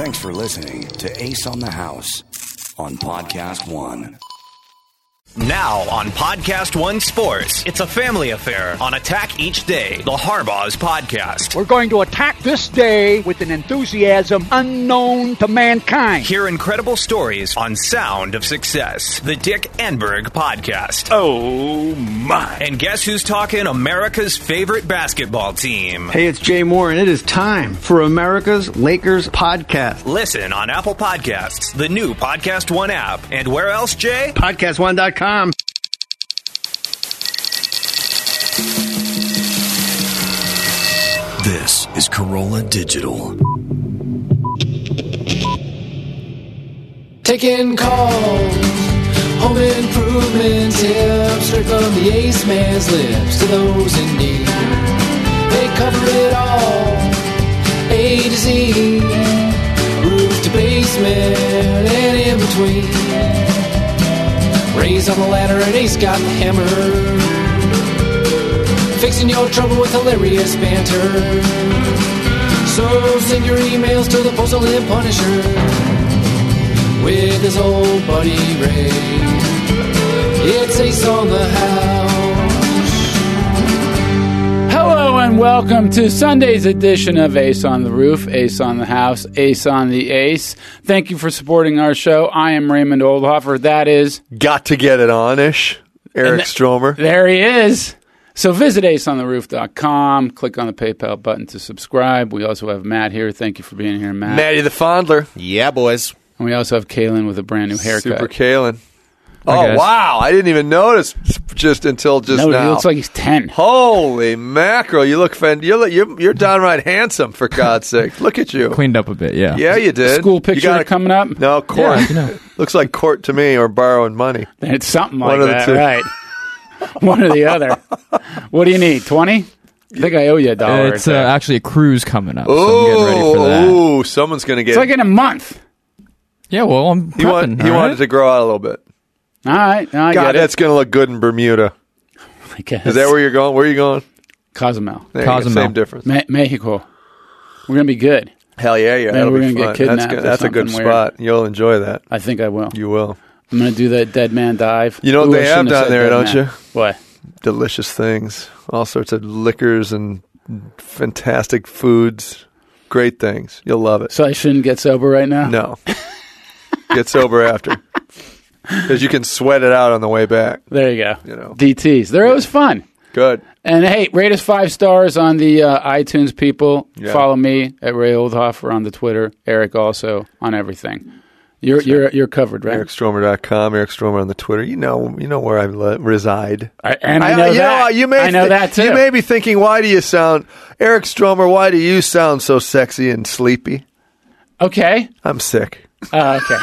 Thanks for listening to Ace on the House on Podcast One. Now on Podcast One Sports, it's a family affair on Attack Each Day, the Harbaugh's podcast. We're going to attack this day with an enthusiasm unknown to mankind. Hear incredible stories on Sound of Success, the Dick Enberg podcast. Oh, my. And guess who's talking America's favorite basketball team? Hey, it's Jay Moore, and it is time for America's Lakers podcast. Listen on Apple Podcasts, the new Podcast One app, and where else, Jay? PodcastOne.com. This is Corolla Digital. Taking calls, home improvement tips, straight from the Ace Man's lips to those in need. They cover it all, A to Z, roof to basement and in between. Raised on the ladder and Ace got the hammer, fixing your trouble with hilarious banter. So send your emails to the Postal Hip Punisher with his old buddy Ray. It's Ace on the House. Hello and welcome to Sunday's edition of Ace on the Roof, Ace on the House, Ace on the Ace. Thank you for supporting our show. I am Raymond Oldhofer. That is... Got to get it on-ish. Eric Stromer. There he is. So visit aceontheroof.com. Click on the PayPal button to subscribe. We also have Matt here. Thank you for being here, Matt. Matty the Fondler. Yeah, boys. And we also have Kalen with a brand new haircut. Super Kalen. Oh, wow. I didn't even notice until just now. He looks like he's 10. Holy mackerel. You look you're downright handsome, for God's sake. Look at you. Cleaned up a bit, yeah. Yeah, you did. School picture coming up? No, court. Yeah, Looks like court to me, or borrowing money. It's something like One of the that, two. right. One or the other. What do you need, 20? I think I owe you $1. It's actually a cruise coming up, so I'm getting ready for that. Oh, someone's going to get... It's like in a month. Yeah, well, I'm prepping. He wanted to grow out a little bit. All right. No, I God, get it. that's going to look good in Bermuda. I guess. Is that where you're going? Where are you going? Cozumel. There you go, Cozumel. same difference. Mexico. We're going to be good. Hell yeah, yeah. Maybe That'll we're be gonna fun. get kidnapped or That's a good something weird. spot. You'll enjoy that. I think I will. You will. I'm going to do that dead man dive. You know what Ooh, they I have shouldn't down said there, dead don't man. you? What? Delicious things. All sorts of liquors and fantastic foods. Great things. You'll love it. So I shouldn't get sober right now? No. Get sober after. Because you can sweat it out on the way back. There you go. You know. DTs. They're always fun. Good. And hey, rate us 5 stars on the iTunes, people. Yeah. Follow me at Ray Oldhofer on the Twitter. Eric also on everything. You're covered, right? EricStromer.com, Eric Stromer on the Twitter. You know where I reside. I know that. I know that too. You may be thinking, why do you sound, Eric Stromer, why do you sound so sexy and sleepy? Okay. I'm sick. Okay.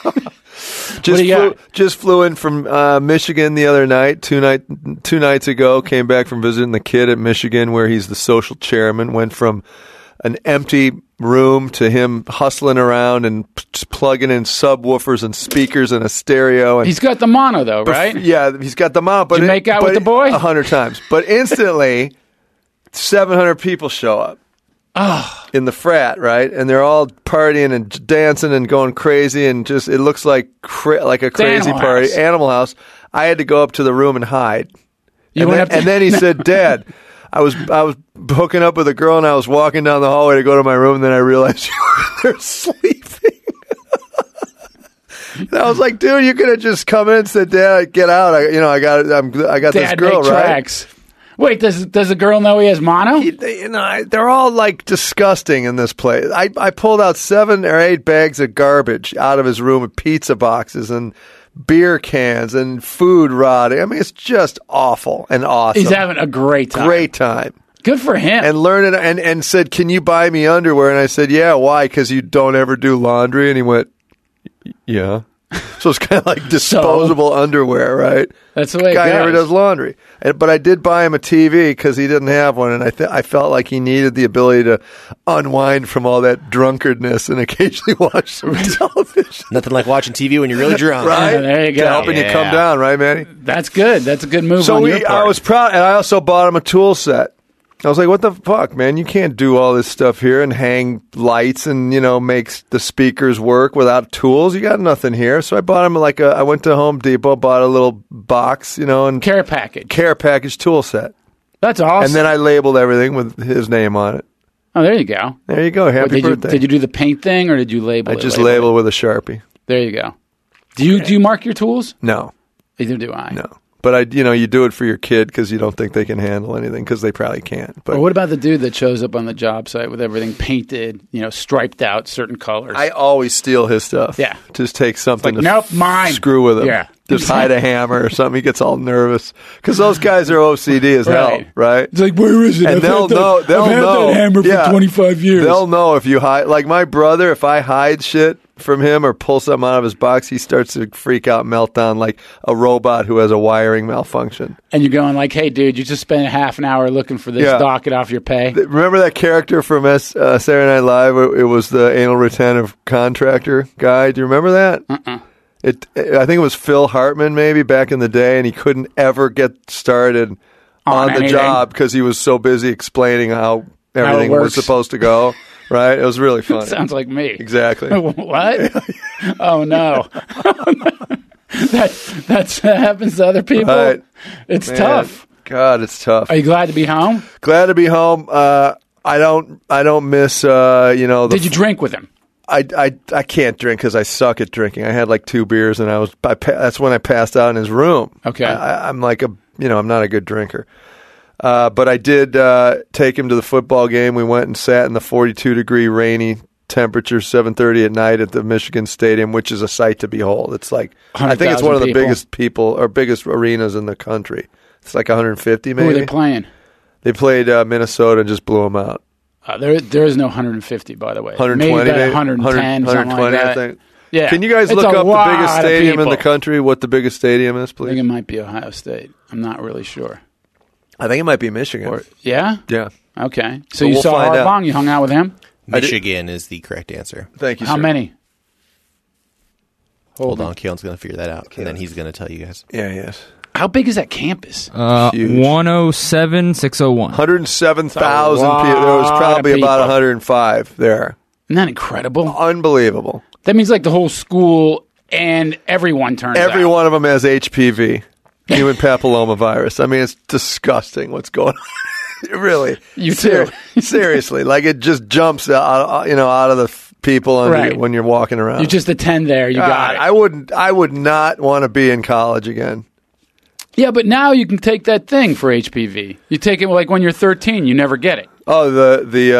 Just flew in from Michigan the other night, two nights ago. Came back from visiting the kid at Michigan, where he's the social chairman. Went from an empty room to him hustling around and plugging in subwoofers and speakers and a stereo. And he's got the mono, though, right? Yeah, he's got the mono. But Did you make out with the boy? 100 times. But instantly, 700 people show up. In the frat, right? And they're all partying and dancing and going crazy, and just it looks like a crazy Animal party. House. Animal House. I had to go up to the room and hide. You went up to- And then he said, "Dad, I was hooking up with a girl, and I was walking down the hallway to go to my room, and then I realized you were there sleeping." And I was like, "Dude, you could have just come in and said, Dad, get out. I got this Dad, girl, make right?" tracks. Wait, does the girl know he has mono? They're all like disgusting in this place. I pulled out 7 or 8 bags of garbage out of his room with pizza boxes and beer cans and food rotting. I mean, it's just awful and awesome. He's having a great time. Great time. Good for him. And learning and said, "Can you buy me underwear?" And I said, "Yeah, why? Because you don't ever do laundry." And he went, "Yeah." So it's kind of like disposable underwear, right? That's the way it Guy goes. never does laundry. But I did buy him a TV because he didn't have one, and I felt like he needed the ability to unwind from all that drunkardness and occasionally watch some television. Nothing like watching TV when you're really drunk. Right? Yeah, there you go. Helping you come down, right, Manny? That's good. That's a good move So on your part. I was proud, and I also bought him a tool set. I was like, what the fuck, man? You can't do all this stuff here and hang lights and, make the speakers work without tools. You got nothing here. So I bought him I went to Home Depot, bought a little box, and Care package tool set. That's awesome. And then I labeled everything with his name on it. Oh, there you go. There you go. Happy birthday. Did you do the paint thing or did you label it? I just labeled with a Sharpie. There you go. Do you mark your tools? No. Neither do I. No. But you do it for your kid because you don't think they can handle anything because they probably can't. But what about the dude that shows up on the job site with everything painted, striped out, certain colors? I always steal his stuff. Yeah. Just take something nope, mine. Screw with him. Yeah. Just hide a hammer or something. He gets all nervous because those guys are OCD as hell, right? It's like, where is it? And they'll know. I've had that hammer for 25 years. They'll know if you hide. Like my brother, if I hide shit from him or pull something out of his box, he starts to freak out, meltdown like a robot who has a wiring malfunction. And you're going like, hey, dude, you just spent half an hour looking for this docket off your pay. Remember that character from Saturday Night Live? It was the anal retentive contractor guy. Do you remember that? I think it was Phil Hartman maybe back in the day, and he couldn't ever get started on the job because he was so busy explaining how everything was supposed to go. Right? It was really funny. Sounds like me. Exactly. What? Oh, no. That happens to other people. Right. It's tough. God, it's tough. Are you glad to be home? Glad to be home. I don't miss, Did you drink with him? I can't drink because I suck at drinking. I had like 2 beers and that's when I passed out in his room. Okay. I'm like I'm not a good drinker. But I did take him to the football game. We went and sat in the 42-degree rainy temperature, 7:30 at night at the Michigan Stadium, which is a sight to behold. It's like I think it's one of the biggest arenas in the country. It's like 150 maybe. Who are they playing? They played Minnesota and just blew them out. There is no 150, by the way. 120, maybe 110, 120, like I think. Yeah. Can you guys look up the biggest stadium in the country? What the biggest stadium is, please? I think it might be Ohio State. I'm not really sure. I think it might be Michigan. Yeah? Yeah. Okay. So you saw Harbaugh? You hung out with him? Michigan is the correct answer. Thank you, sir. How many? Hold on. Keelan's going to figure that out, and then he's going to tell you guys. Yeah, yes. How big is that campus? 107,601. 107,000 people. There was probably about 105 there. Isn't that incredible? Unbelievable. That means like the whole school and everyone turns out. Every one of them has HPV, human papillomavirus. I mean, it's disgusting what's going on. Really. You too. Seriously. Like it just jumps out of the people when you're walking around. You just attend there. You got it. I would not want to be in college again. Yeah, but now you can take that thing for HPV. You take it like when you're 13, you never get it. Oh, the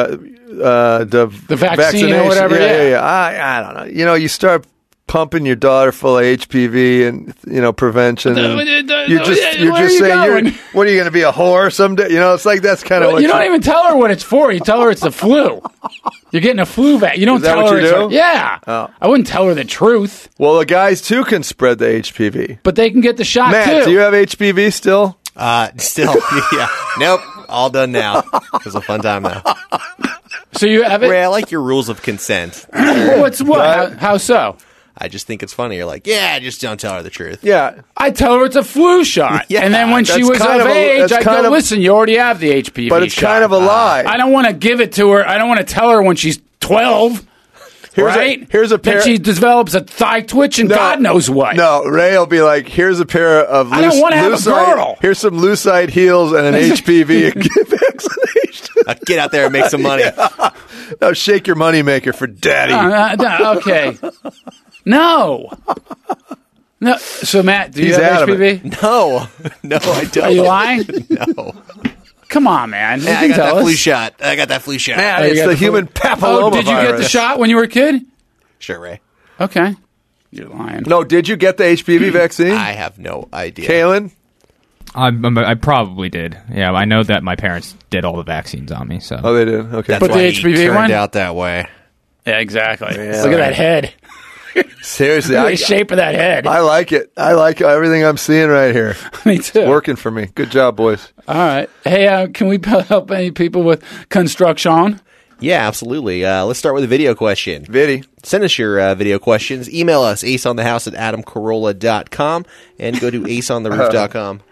vaccine or whatever. Yeah. I don't know. You start pumping your daughter full of HPV and prevention. And you're just saying, what are you going to be, a whore someday? It's like that's kind of what you don't even tell her what it's for. You tell her it's the flu. You're getting a flu vaccine. You don't tell her. Yeah. Oh. I wouldn't tell her the truth. Well, the guys too can spread the HPV, but they can get the shot too. Matt, do you have HPV still? Still, yeah. Nope. All done now. It was a fun time though. So you have it? Ray, I like your rules of consent. What's what? How so? I just think it's funny. You're like, just don't tell her the truth. Yeah. I tell her it's a flu shot. Yeah, and then when she was of age, I go, listen, you already have the HPV But it's shot. kind of a lie. I don't want to give it to her. I don't want to tell her when she's 12. Here's a pair. Then she develops a thigh twitch and God knows what. No, Ray will be like, here's a pair of I don't want to have a girl. Here's some Lucite heels and an HPV vaccination. Get out there and make some money. Yeah. Now shake your moneymaker for daddy. Okay. No. So, Matt, do you have HPV? No, I don't. Are you lying? No. Come on, man. Yeah, I got that flu shot. Yeah, it's the human papillomavirus. Did you get the shot when you were a kid? Sure, Ray. Okay. You're lying. No, did you get the HPV vaccine? I have no idea. Kaylin? I probably did. Yeah, I know that my parents did all the vaccines on me. So. Oh, they did? Okay. That's why the HPV turned out that way. Yeah, exactly. Yeah, look at that head. Seriously. The shape of that head. I like it. I like everything I'm seeing right here. Me too. It's working for me. Good job, boys. All right. Hey, can we help any people with construction? Yeah, absolutely. Let's start with a video question. Viddy. Send us your video questions. Email us, aceonthehouse@adamcarolla.com, and go to aceontheroof.com.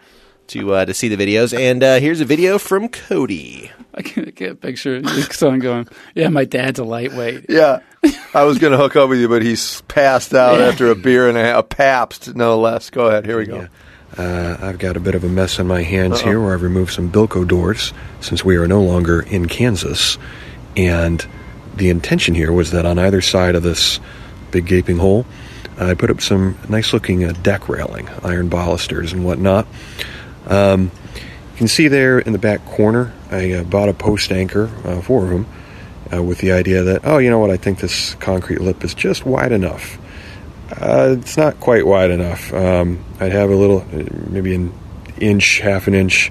to see the videos. And here's a video from Cody. I can't picture your son going, yeah, my dad's a lightweight. Yeah. I was going to hook up with you, but he's passed out after a beer and a Pabst, no less. Go ahead. Here we go. I've got a bit of a mess on my hands here where I've removed some Bilko doors since we are no longer in Kansas. And the intention here was that on either side of this big gaping hole, I put up some nice-looking deck railing, iron balusters and whatnot. You can see there in the back corner, I bought a post anchor for them with the idea that, oh, you know what, I think this concrete lip is just wide enough. It's not quite wide enough. I'd have a little, maybe an inch, half an inch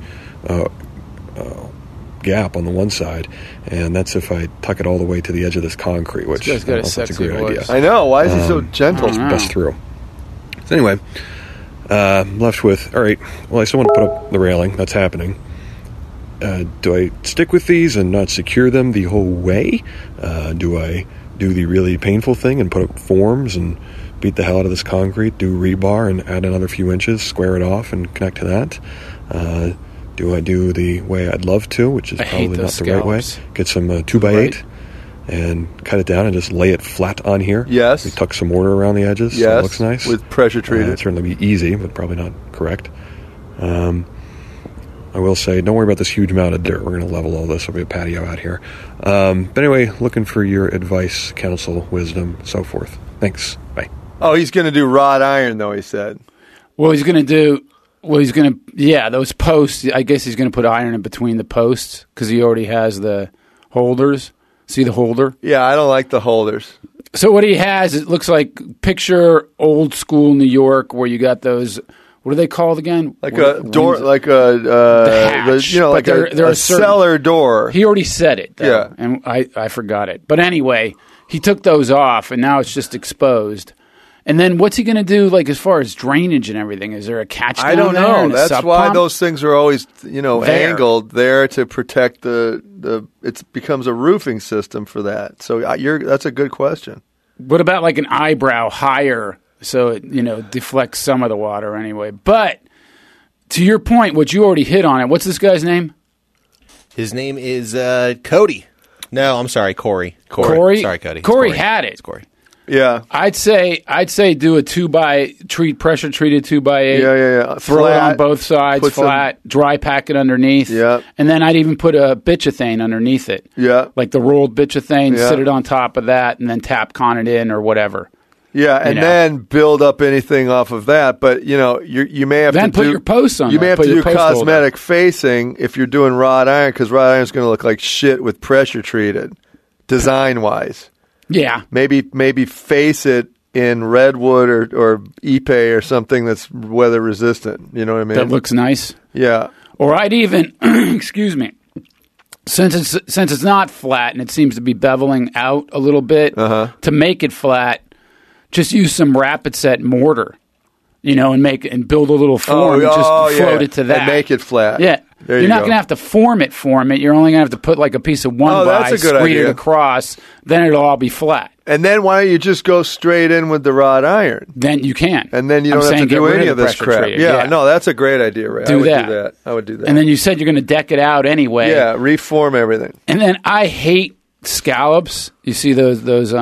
gap on the one side, and that's if I tuck it all the way to the edge of this concrete, which I don't know if that's a great idea. I know. Why is he so gentle? It's bust through. So anyway, I'm left with, all right, well, I still want to put up the railing. That's happening. Do I stick with these and not secure them the whole way? Do I do the really painful thing and put up forms and beat the hell out of this concrete, do rebar and add another few inches, square it off and connect to that? Do I do the way I'd love to, which is probably not the right way? Get some 2x8 and cut it down and just lay it flat on here. Yes. We tuck some mortar around the edges so it looks nice. With pressure treated. It'd certainly be easy, but probably not correct. I will say, don't worry about this huge amount of dirt. We're going to level all this. There'll be a patio out here. But anyway, looking for your advice, counsel, wisdom, so forth. Thanks. Bye. Oh, he's going to do wrought iron, though, he said. Well, those posts, I guess he's going to put iron in between the posts because he already has the holders. See the holder? Yeah, I don't like the holders. So what he has, it looks like, picture old school New York where you got those, what are they called again? Like a door, like a hatch, like a cellar door. He already said it, though, yeah, and I forgot it. But anyway, he took those off, and now it's just exposed. And then what's he going to do, like, as far as drainage and everything? Is there a catch down there? I don't know. That's why pump? those things are always, angled there to protect the. It becomes a roofing system for that. So that's a good question. What about like an eyebrow higher so it, deflects some of the water anyway? But to your point, what you already hit on it, what's this guy's name? His name is Cody. No, I'm sorry, Corey. Corey? Sorry, Cody. Corey had it. It's Corey. Yeah, I'd say do a pressure treated 2x8. Yeah. Throw it on both sides, flat. Dry pack it underneath. Yeah, and then I'd even put a bituthane underneath it. Yeah, like the rolled bituthane. Sit it on top of that, and then tap con it in or whatever. Yeah, and then build up anything off of that. But you may have then to put your posts on. You may have to do cosmetic facing if you're doing wrought iron because wrought iron is going to look like shit with pressure treated, design wise. Yeah. Maybe face it in redwood or ipe or something that's weather resistant. You know what I mean? That looks nice. Yeah. Or I'd even excuse me. Since it's not flat and it seems to be beveling out a little bit, to make it flat, just use some rapid set mortar. And build a little form and just float it to that. And make it flat. Yeah. You're not going to have to form it. You're only going to have to put like a piece of 1x, screed it across, then it'll all be flat. And then why don't you just go straight in with the wrought iron? Then you can. And then you don't have to do any of this crap. Yeah, no, that's a great idea, Ray. I would do that. And then you said you're going to deck it out anyway. Yeah, reform everything. And then I hate scallops. You see those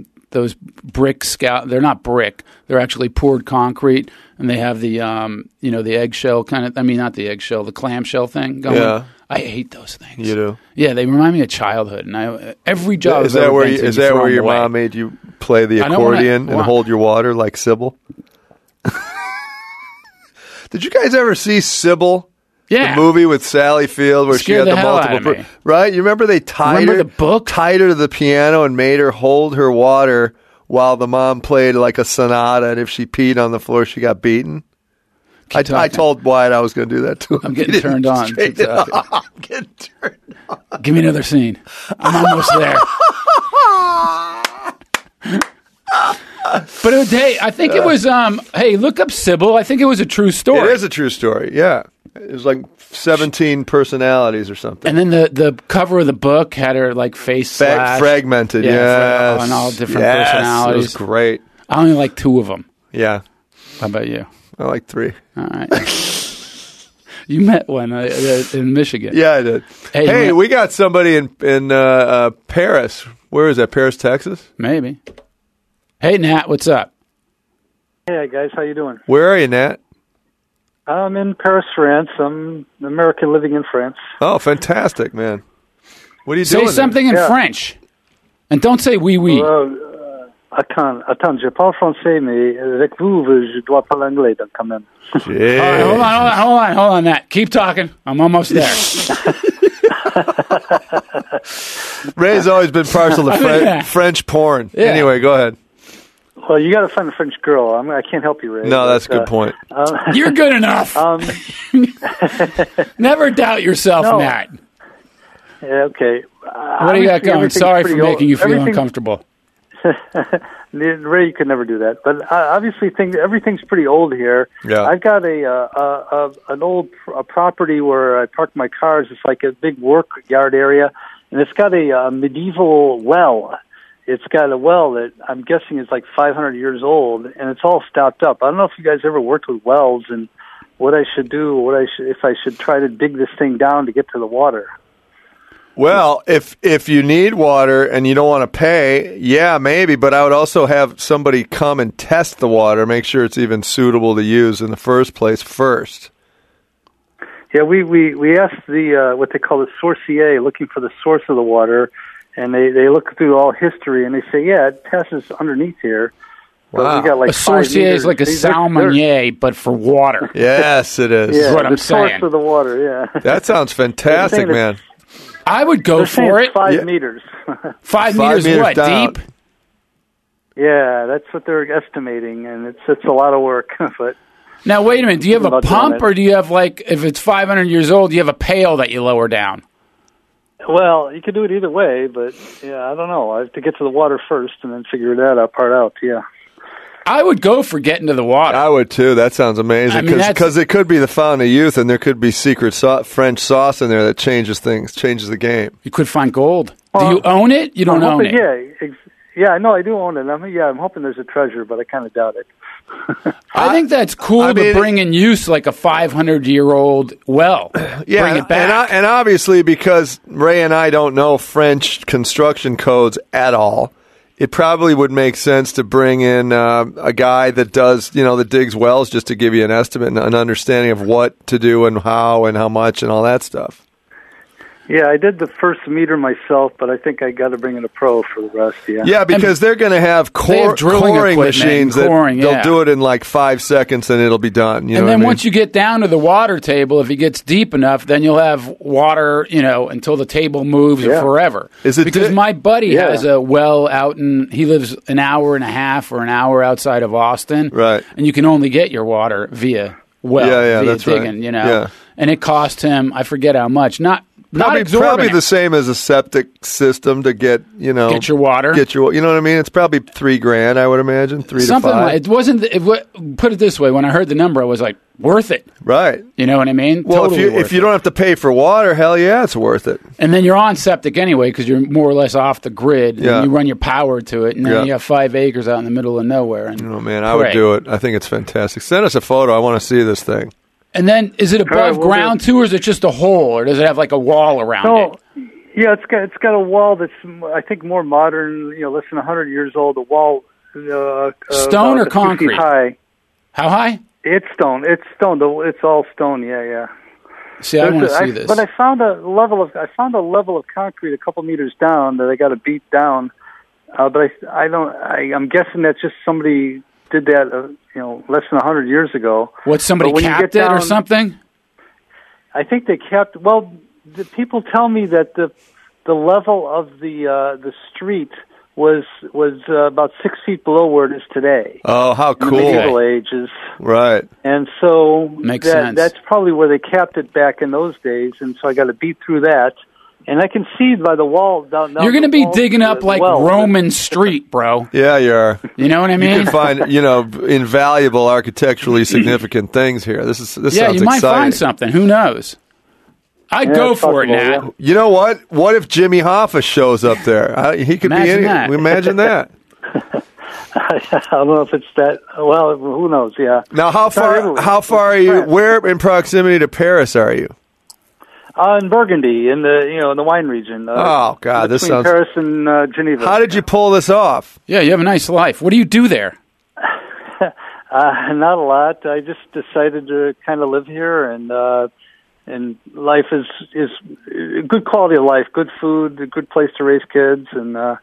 brick scallops. They're not brick. They're actually poured concrete, and they have the the eggshell kind of. I mean, not the eggshell, the clamshell thing going. Yeah. I hate those things. You do? Yeah, they remind me of childhood, and every job. Is that where your mom made you play the accordion and hold your water like Sybil? Did you guys ever see Sybil? Yeah, the movie with Sally Field where she had the multiple. Right? You remember they tied her to the piano and made her hold her water while the mom played like a sonata, and if she peed on the floor, she got beaten. I told Wyatt I was going to do that too. I'm getting turned on. I'm getting turned on. Give me another scene. I'm almost there. But I think it was. Hey, look up Sybil. I think it was a true story. It is a true story. Yeah, it was like 17 personalities or something. And then the cover of the book had her like face fragmented. Yeah, and all different personalities. It was great. I only like 2 of them. Yeah. How about you? I like 3. All right. You met one in Michigan. Yeah, I did. Hey, we got somebody in Paris. Where is that? Paris, Texas? Maybe. Hey, Nat, what's up? Hey, guys. How you doing? Where are you, Nat? I'm in Paris, France. I'm an American living in France. Oh, fantastic, man. What are you doing? Say something in French. And don't say oui, oui. Attends, je parle français, mais avec vous, je dois parler anglais, donc quand même. All right, hold on, Nat. Keep talking. I'm almost there. Ray's always been partial to French porn. Yeah. Anyway, go ahead. Well, you got to find a French girl. I can't help you, Ray. No, that's a good point. You're good enough. Never doubt yourself, Nat. Yeah, okay. What do you got going? Sorry for making you feel uncomfortable. Ray, you could never do that. But obviously, everything's pretty old here. Yeah. I've got an old property where I park my cars. It's like a big work yard area, and it's got a medieval well. It's got a well that I'm guessing is like 500 years old, and it's all stopped up. I don't know if you guys ever worked with wells and what I should do, if I should try to dig this thing down to get to the water. Well, if you need water and you don't want to pay, yeah, maybe. But I would also have somebody come and test the water, make sure it's even suitable to use in the first place first. Yeah, we asked the what they call the sourcier, looking for the source of the water, and they look through all history and they say, yeah, it passes underneath here. Wow. We got like a sourcier is like a salmonier, but for water. Yes, it is. Yeah, That's what I'm saying. Source of the water. Yeah, that sounds fantastic, man. I would go for it. 5 meters. 5 meters what, down. deep? Yeah, that's what they're estimating, and it's a lot of work. But now, wait a minute. Do you have a pump, or do you have, like, if it's 500 years old, do you have a pail that you lower down? Well, you could do it either way, but, yeah, I don't know. I have to get to the water first and then figure that part out, yeah. I would go for getting to the water. I would too. That sounds amazing because it could be the fountain of youth, and there could be secret French sauce in there that changes things, changes the game. You could find gold. Do you own it? You don't own it. Yeah, no, I do own it. I'm hoping there's a treasure, but I kind of doubt it. I think that's cool to bring in use like a 500-year-old well. Yeah, bring it back. And obviously because Ray and I don't know French construction codes at all, it probably would make sense to bring in a guy that does, that digs wells, just to give you an estimate and an understanding of what to do and how much and all that stuff. Yeah, I did the first meter myself, but I think I got to bring in a pro for the rest. Yeah, because they're going to have coring machines that they'll do it in like 5 seconds and it'll be done. And then once you get down to the water table, if it gets deep enough, then you'll have water, until the table moves forever. Because my buddy has a well out he lives an hour and a half or an hour outside of Austin, right? And you can only get your water via via that's digging, right. And it cost him, I forget how much, not Probably the same as a septic system to get your water. You know what I mean? It's probably $3,000, I would imagine, Something to $5,000. It wasn't. Put it this way: when I heard the number, I was like, worth it. Right. You know what I mean? Well, totally if you don't have to pay for water, hell yeah, it's worth it. And then you're on septic anyway because you're more or less off the grid. And you run your power to it, and then you have 5 acres out in the middle of nowhere. And I would do it. I think it's fantastic. Send us a photo. I want to see this thing. And then, is it above ground too, or is it just a hole, or does it have like a wall around it? Yeah, it's got a wall that's I think more modern, less than 100 years old. The wall, stone or concrete? 2 feet high. How high? It's stone. It's stone. It's all stone. Yeah. See, I want to see this. But I found a level of concrete a couple meters down that I got to beat down. But I'm guessing that's just somebody did that, less than 100 years ago. What, somebody capped it or something? I think they capped. Well, the people tell me that the level of the street was about 6 feet below where it is today. Oh, how cool! In the medieval ages, right? And so makes sense. That's probably where they capped it back in those days. And so I got to beat through that. And I can see by the wall down. You're going to be digging up like Roman Street, bro. Yeah, you are. You know what I mean? You can find, invaluable architecturally significant things here. This sounds exciting. You might find something. Who knows? I'd go for it, Nat. Yeah. You know what? What if Jimmy Hoffa shows up there? He could be in it. Imagine that. I don't know if it's that. Well, who knows? Yeah. Now, how far are you? Where in proximity to Paris are you? In Burgundy, in the wine region. Oh God, this sounds. Paris and Geneva. How did you pull this off? Yeah, you have a nice life. What do you do there? Not a lot. I just decided to kind of live here, and life is good quality of life, good food, a good place to raise kids, and now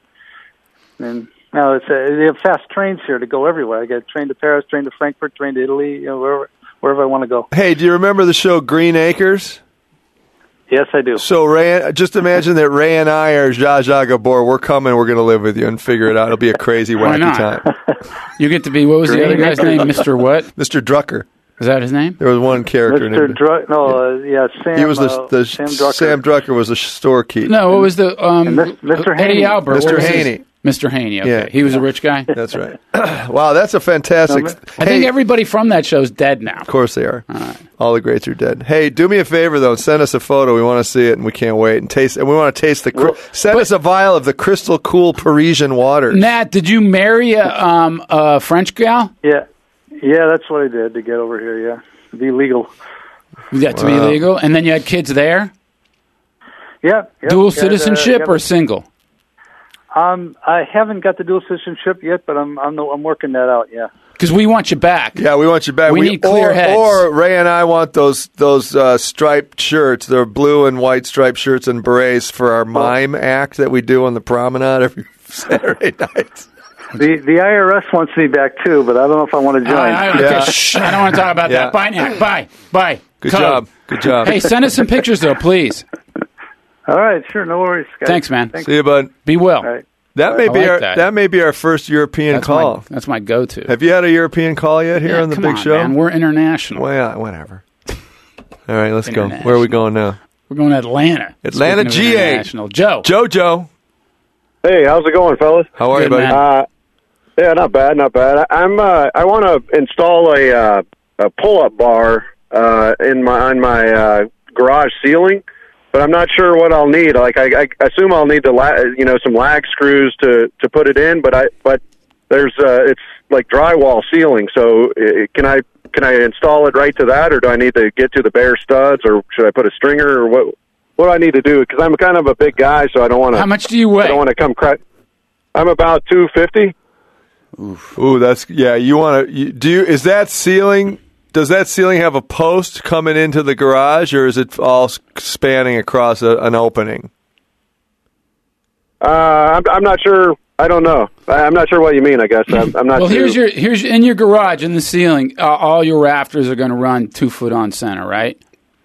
they have fast trains here to go everywhere. I get a train to Paris, train to Frankfurt, train to Italy, wherever I want to go. Hey, do you remember the show Green Acres? Yes, I do. So, Ray, just imagine that Ray and I are Zsa Zsa Gabor. We're coming. We're going to live with you and figure it out. It'll be a crazy, wacky time. You get to be, what was the other guy's name? Mr. what? Mr. Drucker. Is that his name? There was one character named... Sam. He was Sam Drucker. Sam Drucker was the storekeeper. No, what was the... Mr. Haney. Eddie Albert. Mr. Haney. Mr. Haney, okay. Yeah. He was a rich guy? That's right. Wow, that's a fantastic... I think everybody from that show is dead now. Of course they are. All right. All the greats are dead. Hey, do me a favor, though. Send us a photo. We want to see it, and we can't wait. And taste. And we want to taste the... Send us a vial of the crystal cool Parisian waters. Nat, did you marry a French gal? Yeah, that's what I did to get over here, yeah. To be legal. Yeah, to be legal? And then you had kids there? Yeah. Dual citizenship or single? I haven't got the dual citizenship yet, but I'm working that out. Yeah. Because we want you back. Yeah, we want you back. We need clear heads. Or Ray and I want those striped shirts, the blue and white striped shirts and berets for our mime act that we do on the promenade every Saturday night. The IRS wants me back too, but I don't know if I want to join. I don't want to talk about that. Bye, Nat. Bye. Good job. Hey, send us some pictures though, please. All right, sure, no worries, guys. Thanks, man. See you, bud. Be well. All right. That may be our first European call. That's my go-to. Have you had a European call yet here on the big show? Man, we're international. Well, yeah, whatever. All right, let's go. Where are we going now? We're going to Atlanta. Atlanta GA. Joe. Jojo. Hey, how's it going, fellas? How are you, buddy? Yeah, not bad. I want to install a pull-up bar on my garage ceiling, but I'm not sure what I'll need. Like I assume I'll need some lag screws to put it in, but there's it's like drywall ceiling. So can I install it right to that, or do I need to get to the bare studs, or should I put a stringer, or what do I need to do? Because I'm kind of a big guy, so I don't want to. How much do you weigh? I don't want to come crack. I'm about 250. Ooh, that's you want to is that ceiling? Does that ceiling have a post coming into the garage, or is it all spanning across an opening? I'm not sure. I don't know. I'm not sure what you mean. I guess I'm not. Well, here's in your garage in the ceiling. All your rafters are going to run 2 foot on center, right?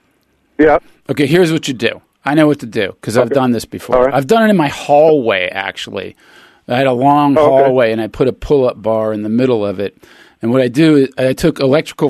Yeah. Okay. Here's what you do. I know what to do because I've done this before. Right. I've done it in my hallway. Actually, I had a long hallway, and I put a pull-up bar in the middle of it. And what I do is I took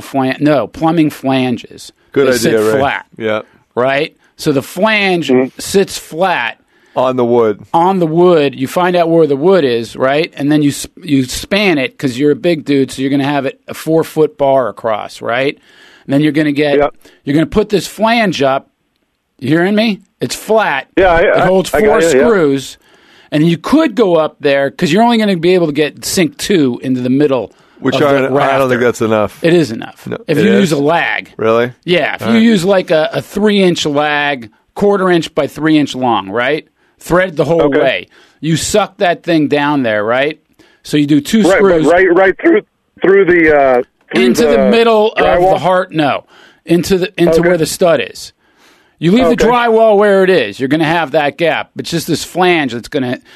plumbing flanges. Good they idea, sit right? Flat. Yeah. Right? So the flange sits flat. On the wood. On the wood. You find out where the wood is, right? And then you span it because you're a big dude, so you're going to have it a 4-foot bar across, right? And then you're going to you're going to put this flange up. You hearing me? It's flat. Yeah. It holds 4 screws. And you could go up there because you're only going to be able to get sink 2 into the middle. I don't think that's enough. It is enough. No, if you use a lag. Really? Yeah. If you use like a 3-inch lag, 1/4 inch by 3 inch long, right? Thread the whole way. You suck that thing down there, right? So you do 2 screws. Right through the... into the middle of the heart, no. Into where the stud is. You leave the drywall where it is. You're going to have that gap. It's just this flange that's going to...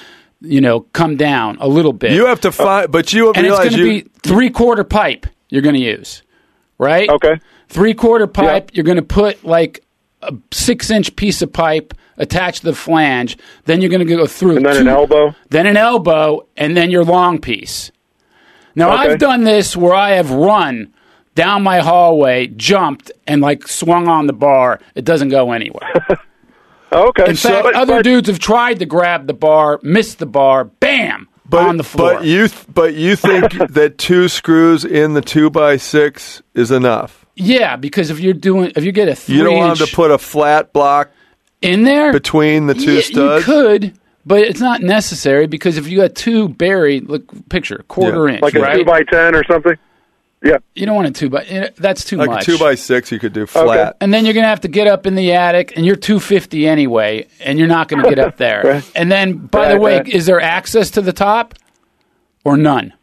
come down a little bit. You have to find, but you and realize it's going to be 3/4 pipe you're going to use, right? Okay. 3/4 pipe. You're going to put like a 6-inch piece of pipe attached to the flange. Then you're going to go through. And then an elbow. Then an elbow, and then your long piece. Now I've done this where I have run down my hallway, jumped, and like swung on the bar. It doesn't go anywhere. Okay. In fact, other dudes have tried to grab the bar, missed the bar, bam, on the floor. But you think that 2 screws in the 2x6 is enough? Yeah, because if you get a 3-inch... You don't want them to put a flat block in there between the 2 studs? You could, but it's not necessary because if you got two buried, look, picture, quarter inch, like a right? 2x10 or something. Yeah, you don't want a 2 by. That's too like much. a 2x6 you could do flat. Okay. And then you're going to have to get up in the attic, and you're 250 anyway, and you're not going to get up there. Right. And then, by the way, is there access to the top or none?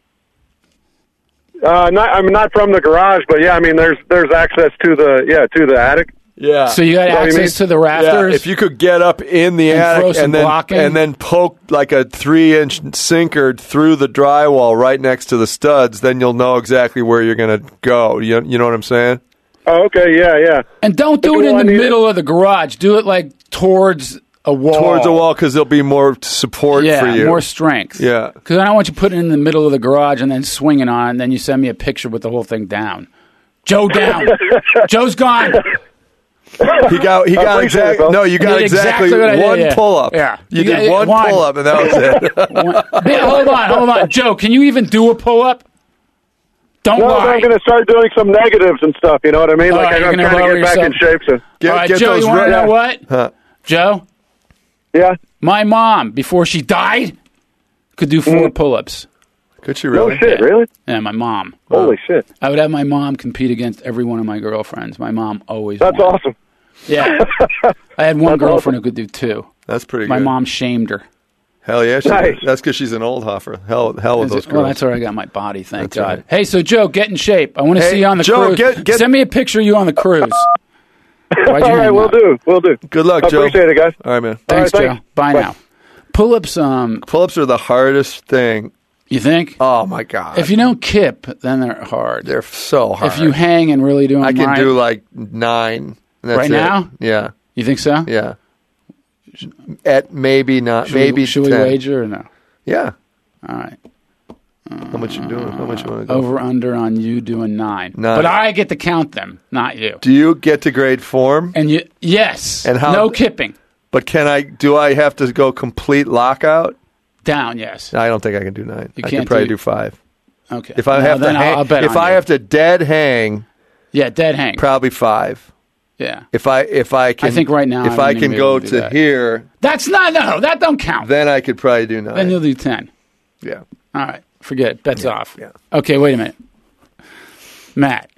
Not from the garage, but yeah, I mean, there's access to the attic. Yeah. So you got access to the rafters? Yeah, if you could get up in the attic and then poke like a 3-inch sinker through the drywall right next to the studs, then you'll know exactly where you're going to go. You know what I'm saying? Oh, okay, yeah. And don't do it in the middle of the garage. Do it like towards a wall. Towards a wall because there'll be more support for you. More strength. Yeah. Because I don't want you putting it in the middle of the garage and then swinging on it, and then you send me a picture with the whole thing down. Joe down. Joe's gone. He got exactly. No, you got exactly one pull-up. Yeah. You did one pull-up, and that was it. Hold on. Joe, can you even do a pull-up? Don't lie. I'm going to start doing some negatives and stuff, you know what I mean? Like, I'm trying to get back in shape. So. All right, Joe, you want to know what? Huh. Joe? Yeah? My mom, before she died, could do 4 pull-ups. Could she really? No shit, really? Yeah, my mom. Holy shit. I would have my mom compete against every one of my girlfriends. My mom always That's won. awesome. Yeah. I had one girlfriend who could do 2. That's pretty good. My mom shamed her. Hell yeah. Nice. That's because she's an old huffer. Hell with those girls. Well, that's where I got my body, thank That's God. right. Hey, so Joe, get in shape. I want to see you on the Joe, cruise. Send me a picture of you on the cruise. All right, we'll do. Good luck, Joe. Appreciate it, guys. All right, man. Thanks, All right, Joe. thanks. Bye now. Pull-ups, Pull-ups are the hardest thing. You think? Oh, my God. If you don't kip, then they're hard. They're so hard. If you hang and really do them I can right, do like 9. And that's right it. now? Yeah. You think so? Yeah. At maybe not. Maybe should we 10. wager or no? Yeah. All right. How much you doing? How much you want to go? Over under on you doing 9. 9. But I get to count them, not you. Do you get to grade form? And you, yes. And how? No kipping. But do I have to go complete lockout? Down, yes. I don't think I can do 9. You I can't can probably do 5. Okay. If I have to hang, I'll bet if on I you. have to dead hang, Yeah, dead hang. probably 5. Yeah. If I can, I think right now if I I wouldn't can even be go able to do to that. here, That's not, no, that don't count. then I could probably do 9. Then you'll do 10. Yeah. All right. Forget it. Bets off. Yeah. Okay, wait a minute. Matt.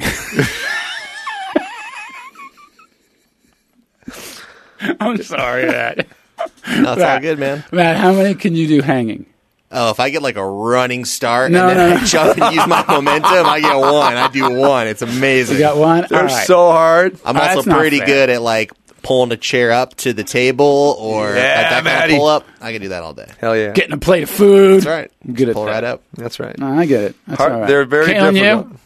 I'm sorry, Matt. No, it's all good, man. Matt, how many can you do hanging? Oh, if I get like a running start No, and then no. I jump and use my momentum, I get 1. I do 1. It's amazing. You got 1? They're All right. so hard. I'm That's also not pretty fair. good at like pulling a chair up to the table or like that kind Matty. of pull up. I can do that all day. Hell yeah. Getting a plate of food. That's right. I'm good at Pull that. right up. That's right. No, I get it. That's Hard- all right. They're very Caitlin, difficult. you?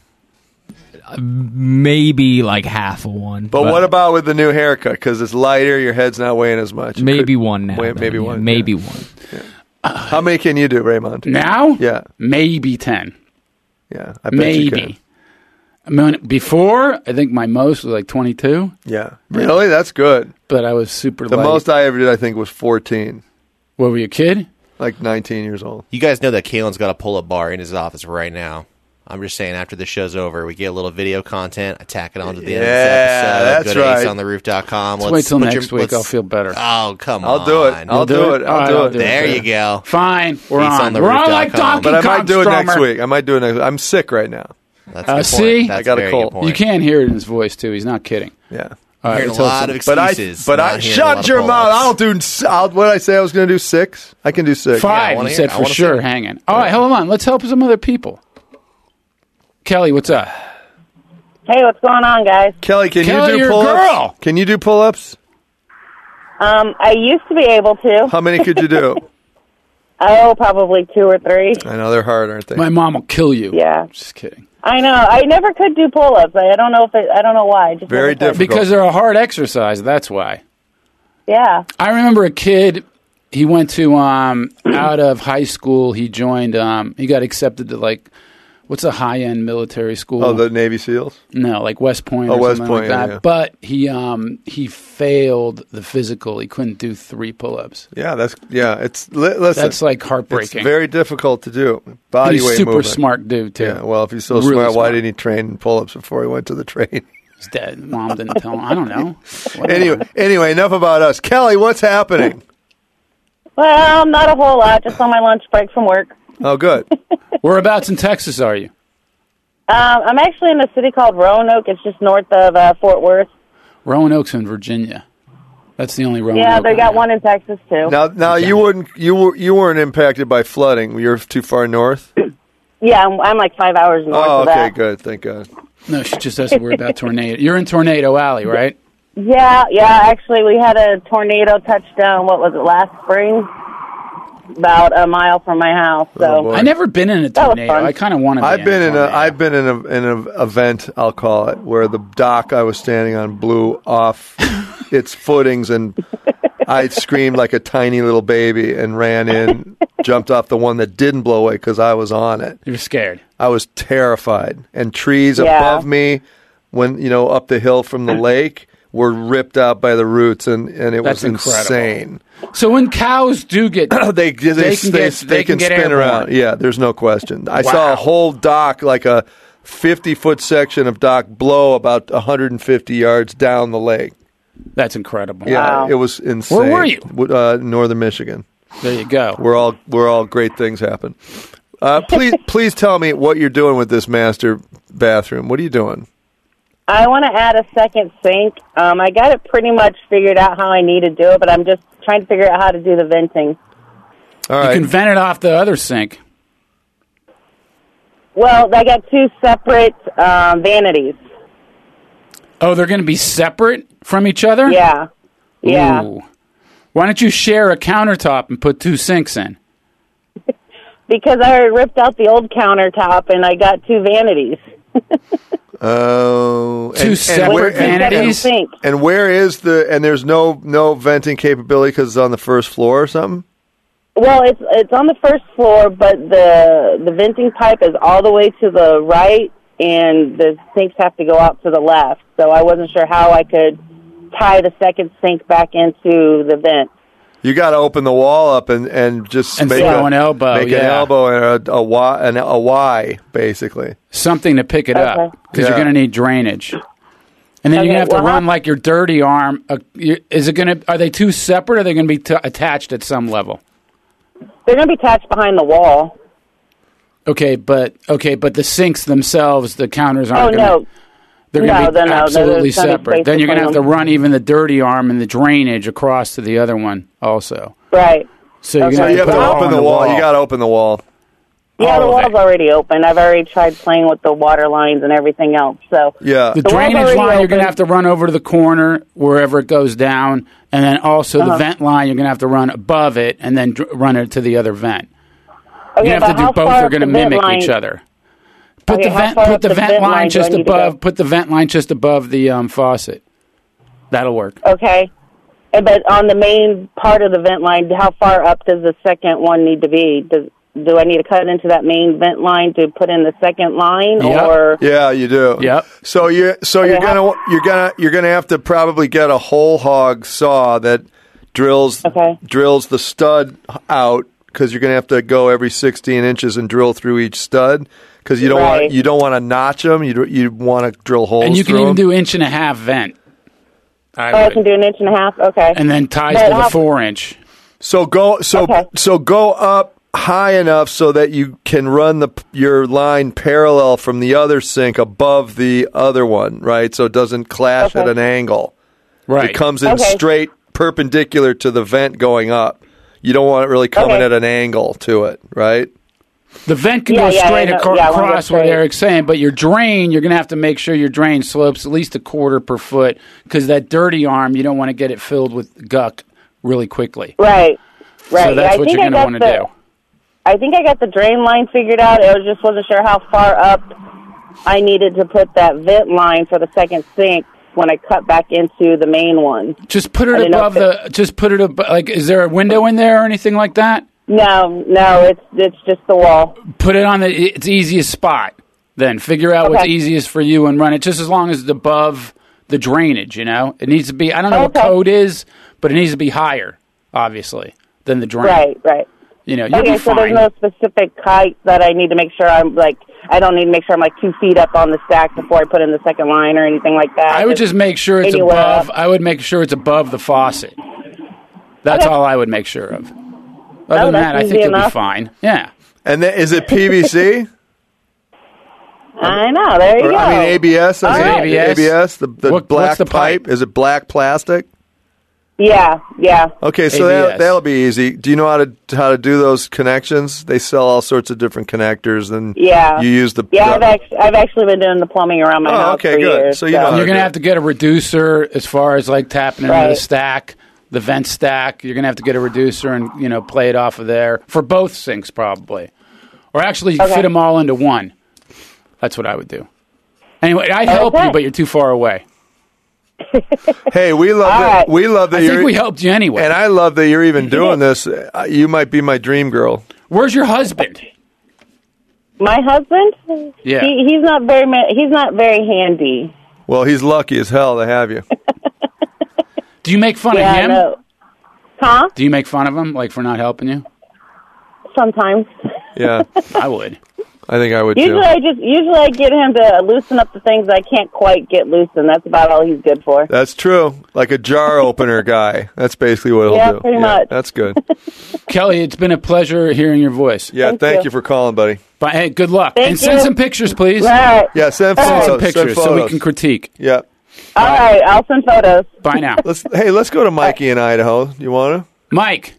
Maybe like half of one. But what about with the new haircut? Because it's lighter, your head's not weighing as much. Maybe 1 now. Maybe then, yeah. 1. Maybe yeah. 1. How many can you do, Raymond? Now? Yeah. Maybe 10. Yeah. I bet you can. Maybe. I mean, before, I think my most was like 22, Yeah. Really? That's good. but I was super The light. most I ever did, I think, was 14. What, were you a kid? Like 19 years old. You guys know that Kalen's got a pull-up bar in his office right now. I'm just saying, after the show's over, we get a little video content, attack it onto the end of this episode. that's Go to right. aceontheroof.com. Let's wait till next week. I'll feel better. Oh, come on. I'll do it. I'll do it. All right, I'll I'll do do it. There you go. Fine. We're on. We're AceOnTheRoof.com. on like Donkey But I Kong might do it next Stromer. week. I might do it next week. I'm sick right now. That's a good point. see? That's I got a very cold. good point. You can't hear it in his voice, too. He's not kidding. Yeah. All right, Hearing let's a hope lot so. of But excuses. not hearing a lot shut of your pull-ups. mouth. What did I say I was going to do? 6? I can do 6. 5, wanna you hear- said I for wanna sure see it. hanging. All right, hold on. Let's help some other people. Kelly, what's up? Hey, what's going on, guys? Kelly, can Kelly, you do you're a pull-ups? girl. Can you do pull-ups? I used to be able to. How many could you do? Oh, probably 2 or 3. I know they're hard, aren't they? My mom will kill you. Yeah. Just kidding. I know. I never could do pull-ups. I don't know if I don't know why. I just Very never could. difficult. Because they're a hard exercise, that's why. Yeah. I remember a kid, he went to, out of high school, he joined, he got accepted to, like, what's a high-end military school? Oh, the Navy SEALs? No, like West Point Oh, or West something Point, like that. yeah. But he failed the physical. He couldn't do 3 pull-ups. Yeah, listen. That's like heartbreaking. It's very difficult to do. Body He's weight super movement. smart dude, too. Yeah, well, if he's so Really smart, why smart. didn't he train in pull-ups before he went to the training? He's dead. Mom didn't tell him. I don't know. Whatever. Anyway, enough about us. Kelly, what's happening? Well, not a whole lot. Just on my lunch break from work. Oh, good. Whereabouts in Texas are you? I'm actually in a city called Roanoke. It's just north of Fort Worth. Roanoke's in Virginia. That's the only Roanoke. Yeah, they got one in Texas too. Now you weren't impacted by flooding. You're too far north. Yeah, I'm like 5 hours north Oh, of okay, that. good. Thank God. No, she just has to worry about tornado. You're in Tornado Alley, right? Yeah. Actually, we had a tornado touchdown. What was it, last spring? About a mile from my house. So I never been in a tornado. I kind of want to. I've been in an event, I'll call it, where the dock I was standing on blew off its footings, and I screamed like a tiny little baby and ran in, jumped off the one that didn't blow away because I was on it. You were scared. I was terrified, and trees above me, when up the hill from the lake, were ripped out by the roots, and it was insane. So when cows do get, they can spin around. Yeah, there's no question. I saw a whole dock, like a 50-foot section of dock, blow about 150 yards down the lake. That's incredible. Yeah, It was insane. Where were you? Northern Michigan. There you go. Where all great things happen. Please tell me what you're doing with this master bathroom. What are you doing? I want to add a second sink. I got it pretty much figured out how I need to do it, but I'm just trying to figure out how to do the venting. All right. You can vent it off the other sink. Well, I got two separate vanities. Oh, they're going to be separate from each other? Yeah. Yeah. Ooh. Why don't you share a countertop and put two sinks in? Because I ripped out the old countertop and I got two vanities. Oh, two separate vanities. And where is and there's no venting capability because it's on the first floor or something? Well, it's on the first floor, but the venting pipe is all the way to the right, and the sinks have to go out to the left. So I wasn't sure how I could tie the second sink back into the vent. You got to open the wall up and just make an elbow, make an elbow and a Y, basically. Something to pick it up because you're going to need drainage. And then you're going to have to run like your dirty arm. Is it going to? Are they two separate? Or are they going to be attached at some level? They're going to be attached behind the wall. Okay, but the sinks themselves, the counters aren't. No. They're going to be absolutely separate. Then you're going to have to run even the dirty arm and the drainage across to the other one also. Right. So you're going to have to open the wall. You got to open the wall. Yeah, the wall's already open. I've already tried playing with the water lines and everything else. So yeah, the drainage line you're going to have to run over to the corner wherever it goes down, and then also the vent line you're going to have to run above it and then run it to the other vent. Okay, you have to do both. They're going to mimic each other. Put the vent line just above. Put the vent line just above the faucet. That'll work. Okay, but on the main part of the vent line, how far up does the second one need to be? Do I need to cut into that main vent line to put in the second line, or yeah, you do. Yep. So you're gonna have to probably get a whole hog saw that drills the stud out, because you're gonna have to go every 16 inches and drill through each stud. Because you don't want to notch them. You want to drill holes. And you can even them. do 1.5 vent. I can do 1.5 inch. Okay. And then ties to the 4-inch. So go up high enough so that you can run your line parallel from the other sink above the other one, right? So it doesn't clash at an angle. Right. It comes in straight perpendicular to the vent going up. You don't want it really coming at an angle to it, right? The vent can go straight across what Eric's saying, but your drain, you're going to have to make sure your drain slopes at least 1/4 per foot, because that dirty arm, you don't want to get it filled with guck really quickly. Right. So that's what you're going to want to do. I think I got the drain line figured out. I just wasn't sure how far up I needed to put that vent line for the second sink when I cut back into the main one. Just put it above is there a window in there or anything like that? No, it's just the wall. Put it on its easiest spot. Then figure out what's easiest for you and run it just as long as it's above the drainage, It needs to be, I don't know what code is, but it needs to be higher, obviously, than the drain. Right. You'll be fine. So there's no specific height that I need to make sure I don't need to make sure I'm 2 feet up on the stack before I put in the second line or anything like that. I would just make sure it's above. I would make sure it's above the faucet. That's all I would make sure of. Other than that, I easy think you'll be enough. fine. Yeah. And then, is it PVC? I know. There you Or, go. I mean, ABS. All right. ABS. The What's black the pipe? Is it black plastic? Yeah. Okay, so ABS. that'll be easy. Do you know how to do those connections? They sell all sorts of different connectors, and Yeah. you use the. Yeah, I've actually been doing the plumbing around my house okay, for good. years. So you know how You're to going to do have to get a reducer as far as like tapping into the Right. stack, the vent stack. You're going to have to get a reducer and, play it off of there for both sinks probably. Or actually fit them all into one. That's what I would do. Anyway, I'd help you, but you're too far away. Hey, we love that. We love that. I think we helped you anyway. And I love that you're even doing this. You might be my dream girl. Where's your husband? My husband? Yeah. He's not very handy. Well, he's lucky as hell to have you. Do you make fun of Yeah, him? no. Huh? Do you make fun of him, like for not helping you? Sometimes. Yeah, I would. I think I would Usually too. I get him to loosen up the things I can't quite get loosened. That's about all he's good for. That's true. Like a jar opener guy. That's basically what he'll Yeah, do. pretty much. That's good. Kelly, it's been a pleasure hearing your voice. Yeah, thank you for calling, buddy. But hey, good luck. Thank and send you. some pictures, please. All right. Yeah, send Send photos. some pictures Send so we photos. can critique. Yeah. All right, I'll send photos. Bye now. Let's go to Mikey in Idaho. You want to? Mike.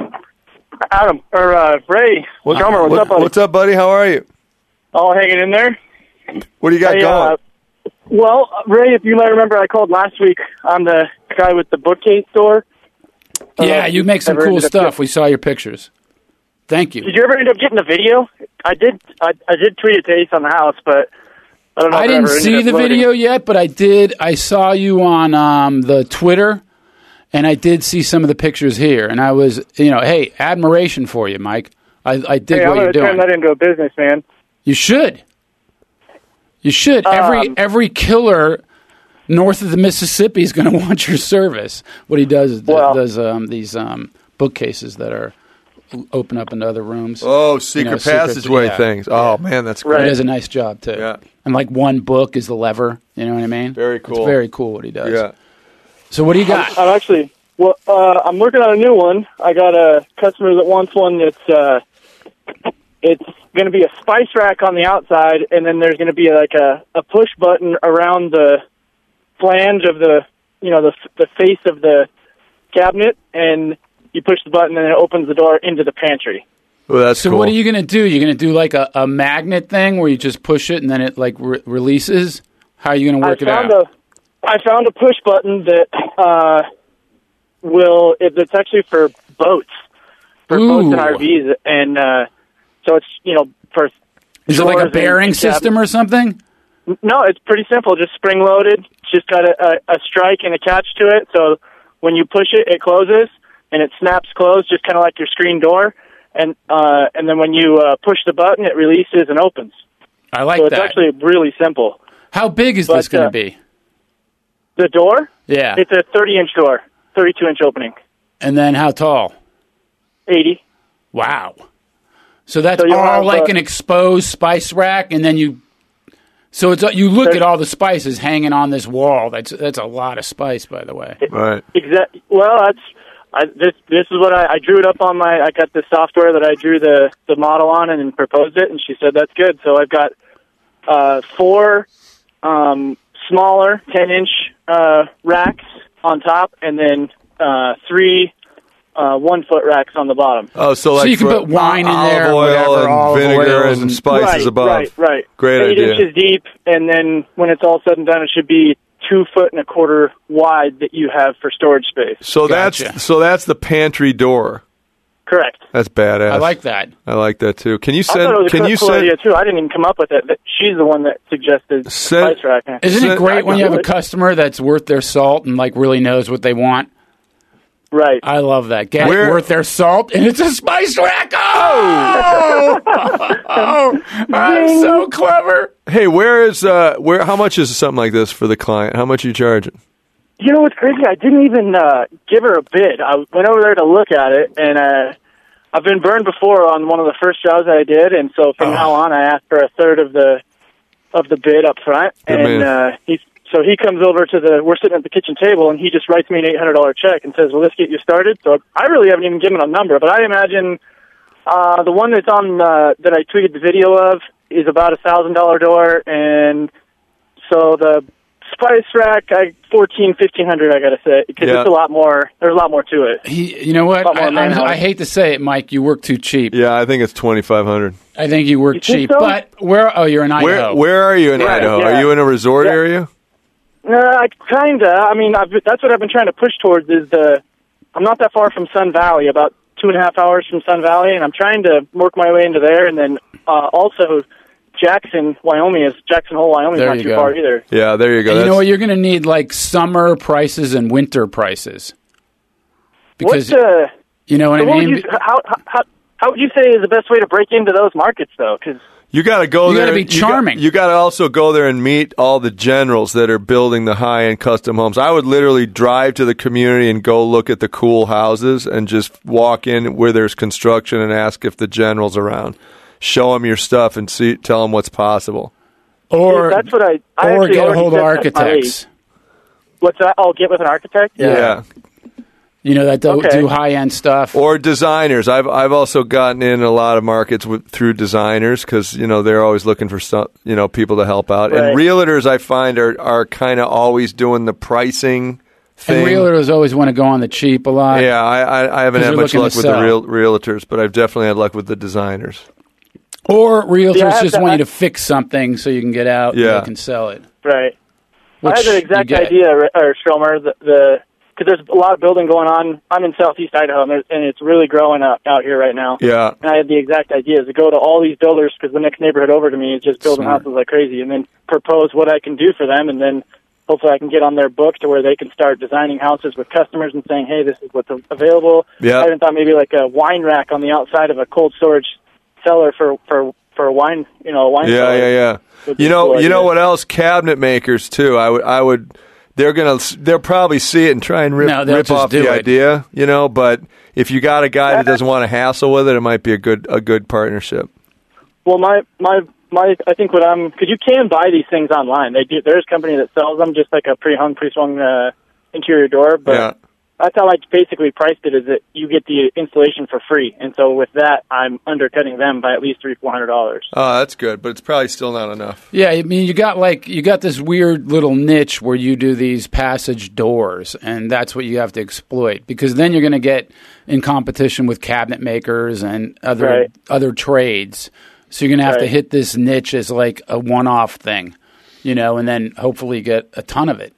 Adam, or Ray. Drummer, what's up, buddy? What's up, buddy? How are you? All hanging in there? What do you got going? Well, Ray, if you might remember, I called last week. I'm the guy with the bookcase store. Yeah, you make some ever cool ended up stuff. We saw your pictures. Thank you. Did you ever end up getting a video? I did tweet it to Ace on the House, but I don't know. I if it didn't ever ended see up the loading. video yet, but I did. I saw you on the Twitter, and I did see some of the pictures here. And I was, hey, admiration for you, Mike. I dig Hey, I'm what you're going to turn doing. that into a business, man. You should. You should. Every killer north of the Mississippi is going to want your service. What he does is does these bookcases that are open up into other rooms. Oh, secret passageway things. Oh, man, that's great. He does a nice job, too. Yeah. And like one book is the lever. You know what I mean? Very cool. It's very cool what he does. Yeah. So what do you got? I'm actually, I'm working on a new one. I got a customer that wants one that's, it's going to be a spice rack on the outside, and then there's going to be like a push button around the flange of the face of the cabinet, and you push the button and it opens the door into the pantry. Well, that's So cool. what are you going to do? You're going to do like a magnet thing where you just push it and then it like releases? How are you going to work it out? I found a push button that it's actually for boats, boats and RVs, and so it's for. Is it like a drawers bearing and system or something? No, it's pretty simple. Just spring loaded. It's just got a strike and a catch to it. So when you push it, it closes and it snaps closed, just kind of like your screen door. And then when you push the button, it releases and opens. I like so it's that. actually really simple. How big is this going to be? The door? Yeah. It's a 30-inch door, 32-inch opening. And then how tall? 80. Wow. So that's So you all have, like an exposed spice rack, and then you you look at all the spices hanging on this wall. That's a lot of spice, by the way. Right. Exactly. Well, this is what I drew it up on I got the software that I drew the model on and then proposed it, and she said that's good. So I've got 4 smaller 10-inch racks on top, and then 3 1-foot racks on the bottom. Oh, so you can put wine in there, olive oil whatever, and olive vinegar oils and spices above. Right. Great 8 idea. inches deep, and then when it's all said and done, it should be 2.25 feet wide that you have for storage space. So that's the pantry door. Correct. That's badass. I like that. I like that too. Can you I send? thought it was Can a you cool send? idea too. I didn't even come up with it. She's the one that suggested spice rack. Isn't it great when you have a it? customer that's worth their salt and like really knows what they want? Right. I love that. Get it worth their salt, and it's a spice rack. Oh, I'm so clever. Hey, where? How much is something like this for the client? How much are you charging? You know what's crazy? I didn't even give her a bid. I went over there to look at it, and I've been burned before on one of the first jobs that I did, and so from now on, I asked for a third of the bid up front, Good and man. So he comes over we're sitting at the kitchen table, and he just writes me an $800 check and says, "Will this get you started?" So I really haven't even given a number, but I imagine the one that's on that I tweeted the video of is about $1,000 door, and so the spice rack, $1,400-$1,500, I gotta say, because it's a lot more. There's a lot more to it. You know what? I hate to say it, Mike. You work too cheap. Yeah, I think it's $2,500. I think you work cheap. So? But where? Oh, you're in Idaho. Where are you in Idaho? Yeah. Are you in a resort area? Kinda. I mean, that's what I've been trying to push towards. I'm not that far from Sun Valley, about 2.5 hours from Sun Valley, and I'm trying to work my way into there, and then also Jackson Hole, Wyoming is not too far either. Yeah, there you go. And you know what? You're going to need like summer prices and winter prices. Because you know what I mean. How would you say is the best way to break into those markets, though? Because you got to go there. You got to be charming. You got to also go there and meet all the generals that are building the high-end custom homes. I would literally drive to the community and go look at the cool houses and just walk in where there's construction and ask if the general's around. Show them your stuff and tell them what's possible. Or that's what I or get a hold of architects. What's that? I'll get with an architect. Yeah. You know, that do high-end stuff. Or designers. I've also gotten in a lot of markets through designers because, you know, they're always looking for people to help out. Right. And realtors, I find, are kind of always doing the pricing thing. And realtors always want to go on the cheap a lot. Yeah, I haven't had much luck with the realtors, but I've definitely had luck with the designers. Or realtors just want you to fix something so you can get out and they can sell it. Right. Which I had the exact idea, Stromer, because there's a lot of building going on. I'm in southeast Idaho, and it's really growing out here right now. Yeah. And I had the exact idea to go to all these builders, because the next neighborhood over to me is just building houses like crazy, and then propose what I can do for them, and then hopefully I can get on their book to where they can start designing houses with customers and saying, hey, this is what's available. Yeah. I even thought maybe like a wine rack on the outside of a cold storage cellar for wine, wine cellar. Yeah. You know what else? Cabinet makers too. I would. They'll probably see it and try and rip off the idea, But if you got a guy that doesn't want to hassle with it, it might be a good partnership. Well, I think because you can buy these things online. There's a company that sells them, just like a pre-swung interior door. But that's how I basically priced it: is that you get the installation for free, and so with that, I'm undercutting them by at least $300-$400. Oh, that's good, but it's probably still not enough. Yeah, I mean, you got this weird little niche where you do these passage doors, and that's what you have to exploit, because then you're going to get in competition with cabinet makers and other trades. So you're going to have to hit this niche as like a one-off thing, and then hopefully get a ton of it.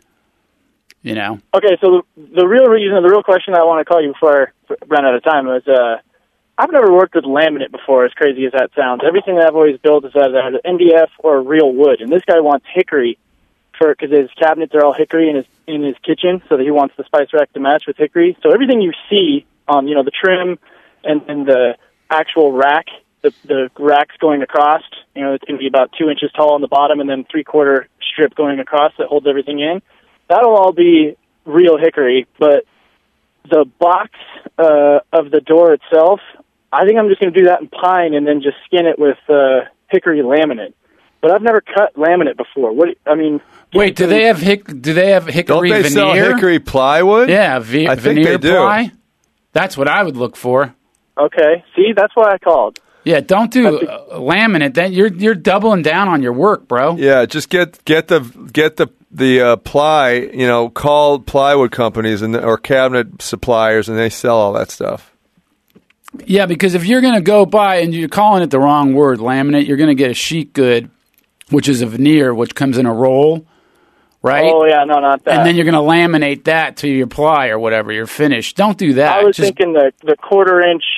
Okay, so the real question I want to call you before I run out of time is, I've never worked with laminate before, as crazy as that sounds. Everything that I've always built is either MDF or real wood, and this guy wants hickory because his cabinets are all hickory in his kitchen, so that he wants the spice rack to match with hickory. So everything you see on the trim and the actual rack, the racks going across, it's going to be about 2 inches tall on the bottom and then 3/4 strip going across that holds everything in. That'll all be real hickory, but the box of the door itself, I think I'm just going to do that in pine and then just skin it with hickory laminate. But I've never cut laminate before. Wait, do they have hickory Don't they veneer? sell hickory plywood? Yeah, I think veneer they do. ply. That's what I would look for. Okay, see, that's why I called. Yeah, don't do laminate. Then you're doubling down on your work, bro. Yeah, just get the ply. Call plywood companies or cabinet suppliers, and they sell all that stuff. Yeah, because if you're going to go buy, and you're calling it the wrong word, laminate, you're going to get a sheet good, which is a veneer, which comes in a roll, right? Oh, yeah, no, not that. And then you're going to laminate that to your ply or whatever, your finish. Don't do that. I was thinking the 1/4 inch...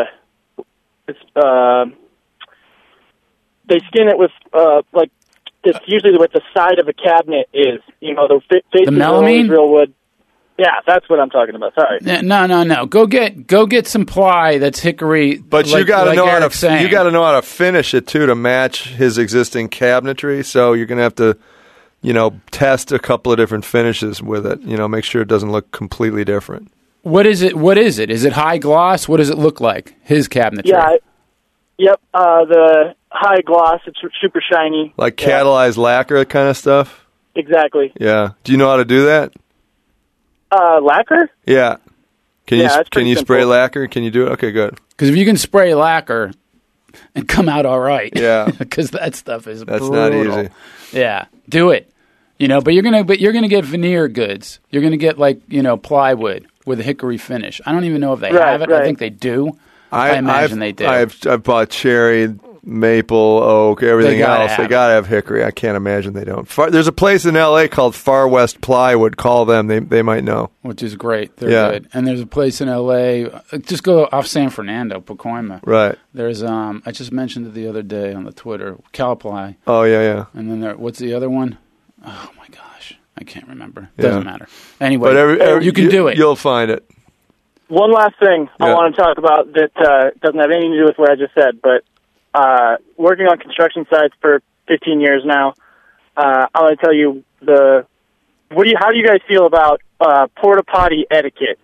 they skin it with it's usually what the side of a cabinet is. The melamine, real wood. Yeah, that's what I'm talking about. Sorry. No. Go get some ply that's hickory. But you got to know how to finish it too to match his existing cabinetry. So you're going to have to, test a couple of different finishes with it. Make sure it doesn't look completely different. What is it? Is it high gloss? What does it look like? His cabinetry. Yeah. Yep. The high gloss. It's super shiny. Like catalyzed lacquer kind of stuff. Exactly. Yeah. Do you know how to do that? Lacquer? Yeah. Can Yeah, it's can pretty you spray simple. lacquer? Can you do it? Okay, good. Because if you can spray lacquer and come out all right, Yeah. because that stuff is That's brutal. not easy. Yeah, do it. But you're gonna get veneer goods. You're gonna get plywood with a hickory finish. I don't even know if they Right, have it. I right. think they do. I imagine they do. I've bought cherry, maple, oak, everything They gotta else. They have got to have hickory. I can't imagine they don't. There's a place in L.A. called Far West Plywood. Call them. They might know. Which is great. They're Yeah. good. And there's a place in L.A. Just go off San Fernando, Pacoima. Right. There's I just mentioned it the other day on the Twitter, Calply. Oh, yeah. And then what's the other one? Oh my gosh, I can't remember. Yeah. Doesn't matter. Anyway, But you can do it. You'll find it. One last thing I Yeah. want to talk about that doesn't have anything to do with what I just said, but working on construction sites for 15 years now, I want to tell you how do you guys feel about porta potty etiquette?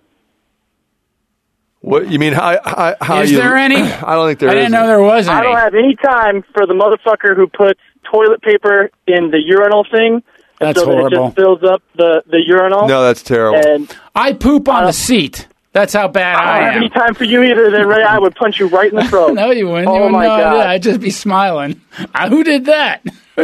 What you mean? How Is there any? I don't think there is. I didn't know there was I any. don't have any time for the motherfucker who puts toilet paper in the urinal thing. That's so that it horrible. just fills up the urinal. No, that's terrible. And I poop on the seat. That's how bad I don't I have am. any time for you either. Then Ray, I would punch you right in the throat. No, you wouldn't. Oh You wouldn't my know God. that. I'd just be smiling. Who did that?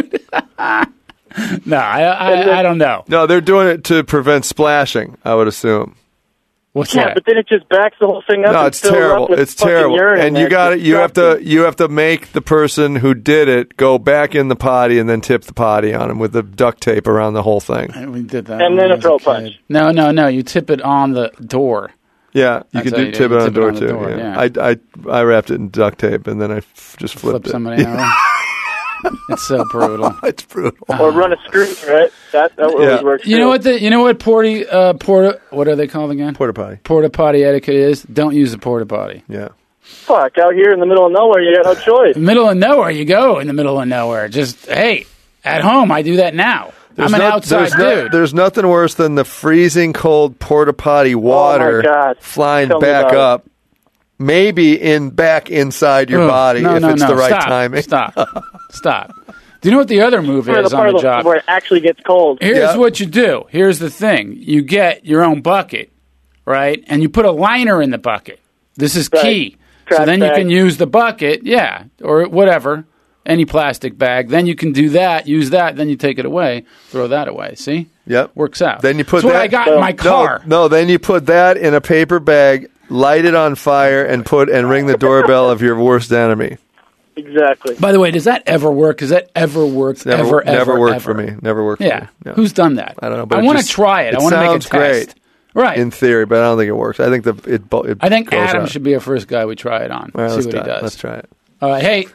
No, I don't know. No, they're doing it to prevent splashing, I would assume. What's Yeah, but then it just backs the whole thing up. No, and it's fills terrible. Up with It's fucking terrible. urine in And there. you got It's it. You have disgusting. to make the person who did it go back in the potty and then tip the potty on him with the duct tape around the whole thing. We did that. And when then I a was throat kid. punch. No. You tip it on the door. Yeah, you That's can how you do tip it. it on the Tip it door on the too. door, yeah. I wrapped it in duct tape and then I just flipped Flip somebody it. out. It's so brutal. It's brutal. Or run a screw through it. That always works. You too. know what porta what are they called again? Porta potty. Porta potty etiquette is? Don't use the porta potty. Yeah. Fuck, out here in the middle of nowhere, you got no choice. Middle of nowhere, you go in the middle of nowhere. Just hey, at home I do that now. I'm an outside dude. There's nothing worse than the freezing cold porta potty water God. flying Tell me back about it. up. Maybe back inside your Ugh, body no, if no, it's no. the right Stop. timing. Stop. Do you know what the other move Where is the on part the of job? where it actually gets cold. Here's what you do. Here's the thing. You get your own bucket, right? And you put a liner in the bucket. This is key. So Trash then bag. you can use the bucket, or whatever, any plastic bag. Then you can do that, use that, then you take it away, throw that away. See? Yep. Works out. Then you put That's that. what I got in my car. No, then you put that in a paper bag, light it on fire, and ring the doorbell of your worst enemy. Exactly. By the way, does that ever work? Has that ever worked? Never ever worked ever? for me. Never worked for Yeah. me. No. Who's done that? I don't know. But I it want to just- try it. I want to make a sounds test. great. Right. In theory, but I don't think it works. I think I think goes Adam out. should be our first guy we try it on. All right, See let's what he try it. does. Let's try it. All right. Hey,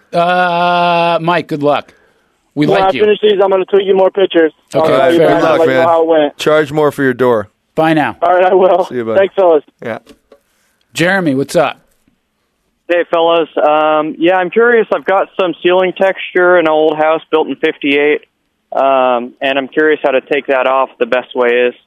Mike, good luck. We When like I you. finish these, I'm going to tweet you more pictures. Okay, I'll call fair you back enough. and Good luck, let you know man. how it went. Charge more for your door. Bye now. All right, I will. See you, buddy. Thanks, fellas. Yeah. Jeremy, what's up? Hey, fellas. Yeah, I'm curious. I've got some ceiling texture in an old house built in 58, and I'm curious how to take that off. The best way is.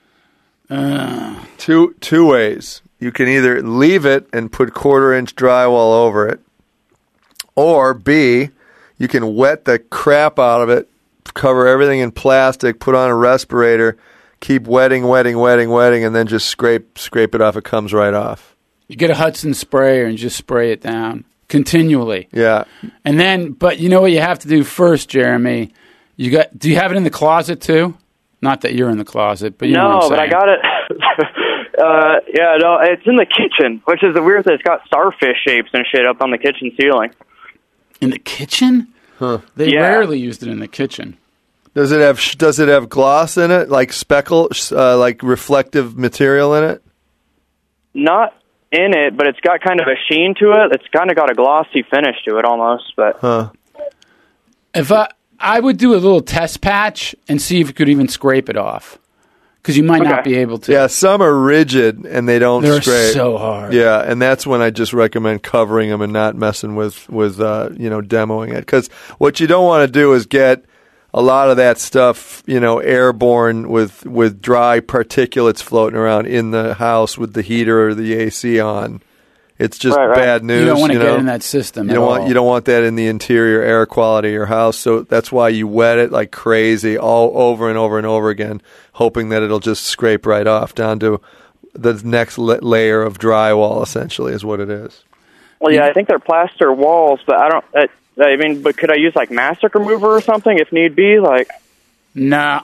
Two ways. You can either leave it and put 1/4-inch drywall over it, or B, you can wet the crap out of it, cover everything in plastic, put on a respirator, keep wetting, and then just scrape it off. It comes right off. You get a Hudson sprayer and just spray it down continually. Yeah. And then, but you know what you have to do first, Jeremy? Do you have it in the closet too? Not that you're in the closet, but you know what I'm but I saying. got it. Yeah, no, it's in the kitchen, which is the weird thing. It's got starfish shapes and shit up on the kitchen ceiling. In the kitchen? Huh. They Yeah. rarely used it in the kitchen. Does it have gloss in it, like speckle, like reflective material in it? Not in it, but it's got kind of a sheen to it. It's kind of got a glossy finish to it almost. But If I would do a little test patch and see if you could even scrape it off, because you might not be able to. Yeah, some are rigid and they don't They're scrape. so hard. Yeah, and that's when I just recommend covering them and not messing with demoing it. Because what you don't want to do is get a lot of that stuff, airborne with dry particulates floating around in the house with the heater or the AC on. It's just Right. bad news. You don't want to know? get in that system. You don't want that in the interior air quality of your house. So that's why you wet it like crazy, all over and over and over again, hoping that it'll just scrape right off down to the next layer of drywall. Essentially, is what it is. Well, yeah, I think they're plaster walls, but I don't. But could I use like mastic remover or something if need be? Like, no.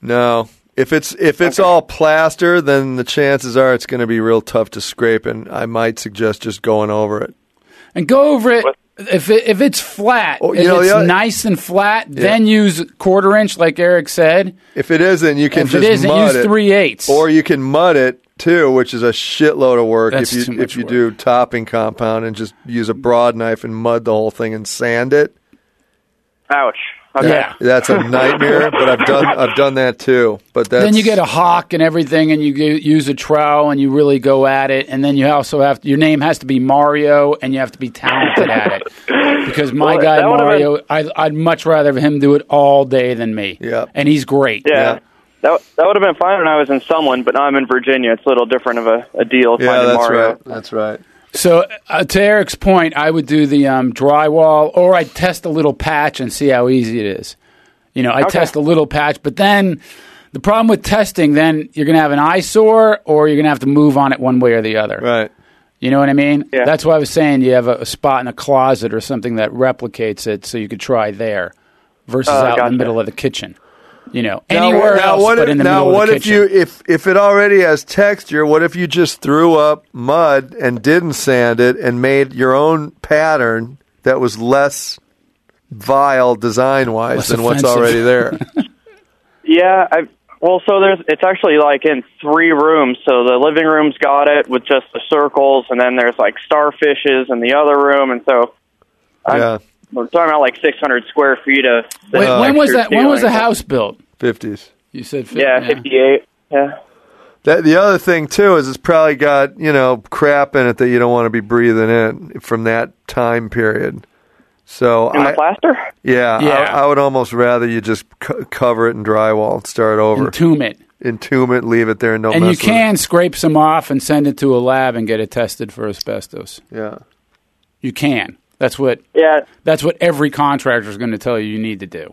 If it's all plaster, then the chances are it's going to be real tough to scrape, and I might suggest just going over it. And go over it. If it's flat, if it's nice and flat, then use 1/4 inch, like Eric said. If it isn't, you can if just it isn't, mud use it. 3/8. Or you can mud it too, which is a shitload of work. That's if too you much work. do topping compound and just use a broad knife and mud the whole thing and sand it. ouch. Okay. Yeah. That's a nightmare, but I've done that too. But Then you get a hawk and everything, and you use a trowel, and you really go at it. And then you also have your name has to be Mario, and you have to be talented at it. Because my Well, guy that would've Mario, I'd much rather have him do it all day than me. Yeah, and he's great. Yeah. That would have been fine when I was in Sumlin, but now I'm in Virginia. It's a little different of a deal. Yeah, finding that's Mario. right. That's right. So to Eric's point, I would do the drywall, or I'd test a little patch and see how easy it is. I test a little patch, but then the problem with testing, then you're going to have an eyesore, or you're going to have to move on it one way or the other. Right. You know what I mean? Yeah. That's why I was saying you have a spot in a closet or something that replicates it, so you could try there versus out in gotcha. the middle of the kitchen. Anywhere else but in the middle of the kitchen. Now, what if it already has texture? What if you just threw up mud and didn't sand it and made your own pattern that was less vile design-wise Less than what's offensive. already there? Yeah, so it's actually like in 3 rooms. So the living room's got it with just the circles, and then there's like starfishes in the other room, and so we're talking about like 600 square feet of. Wait, when was that? When was the ceiling. house built? 50s. You said 50. Yeah, 58. Yeah. The other thing too is it's probably got crap in it that you don't want to be breathing in from that time period. So In the plaster? Yeah. I would almost rather you just cover it in drywall and start over. Entomb it, leave it there, and don't and mess you with can scrape some off and send it to a lab and get it tested for asbestos. Yeah. You can. That's what every contractor is going to tell you need to do.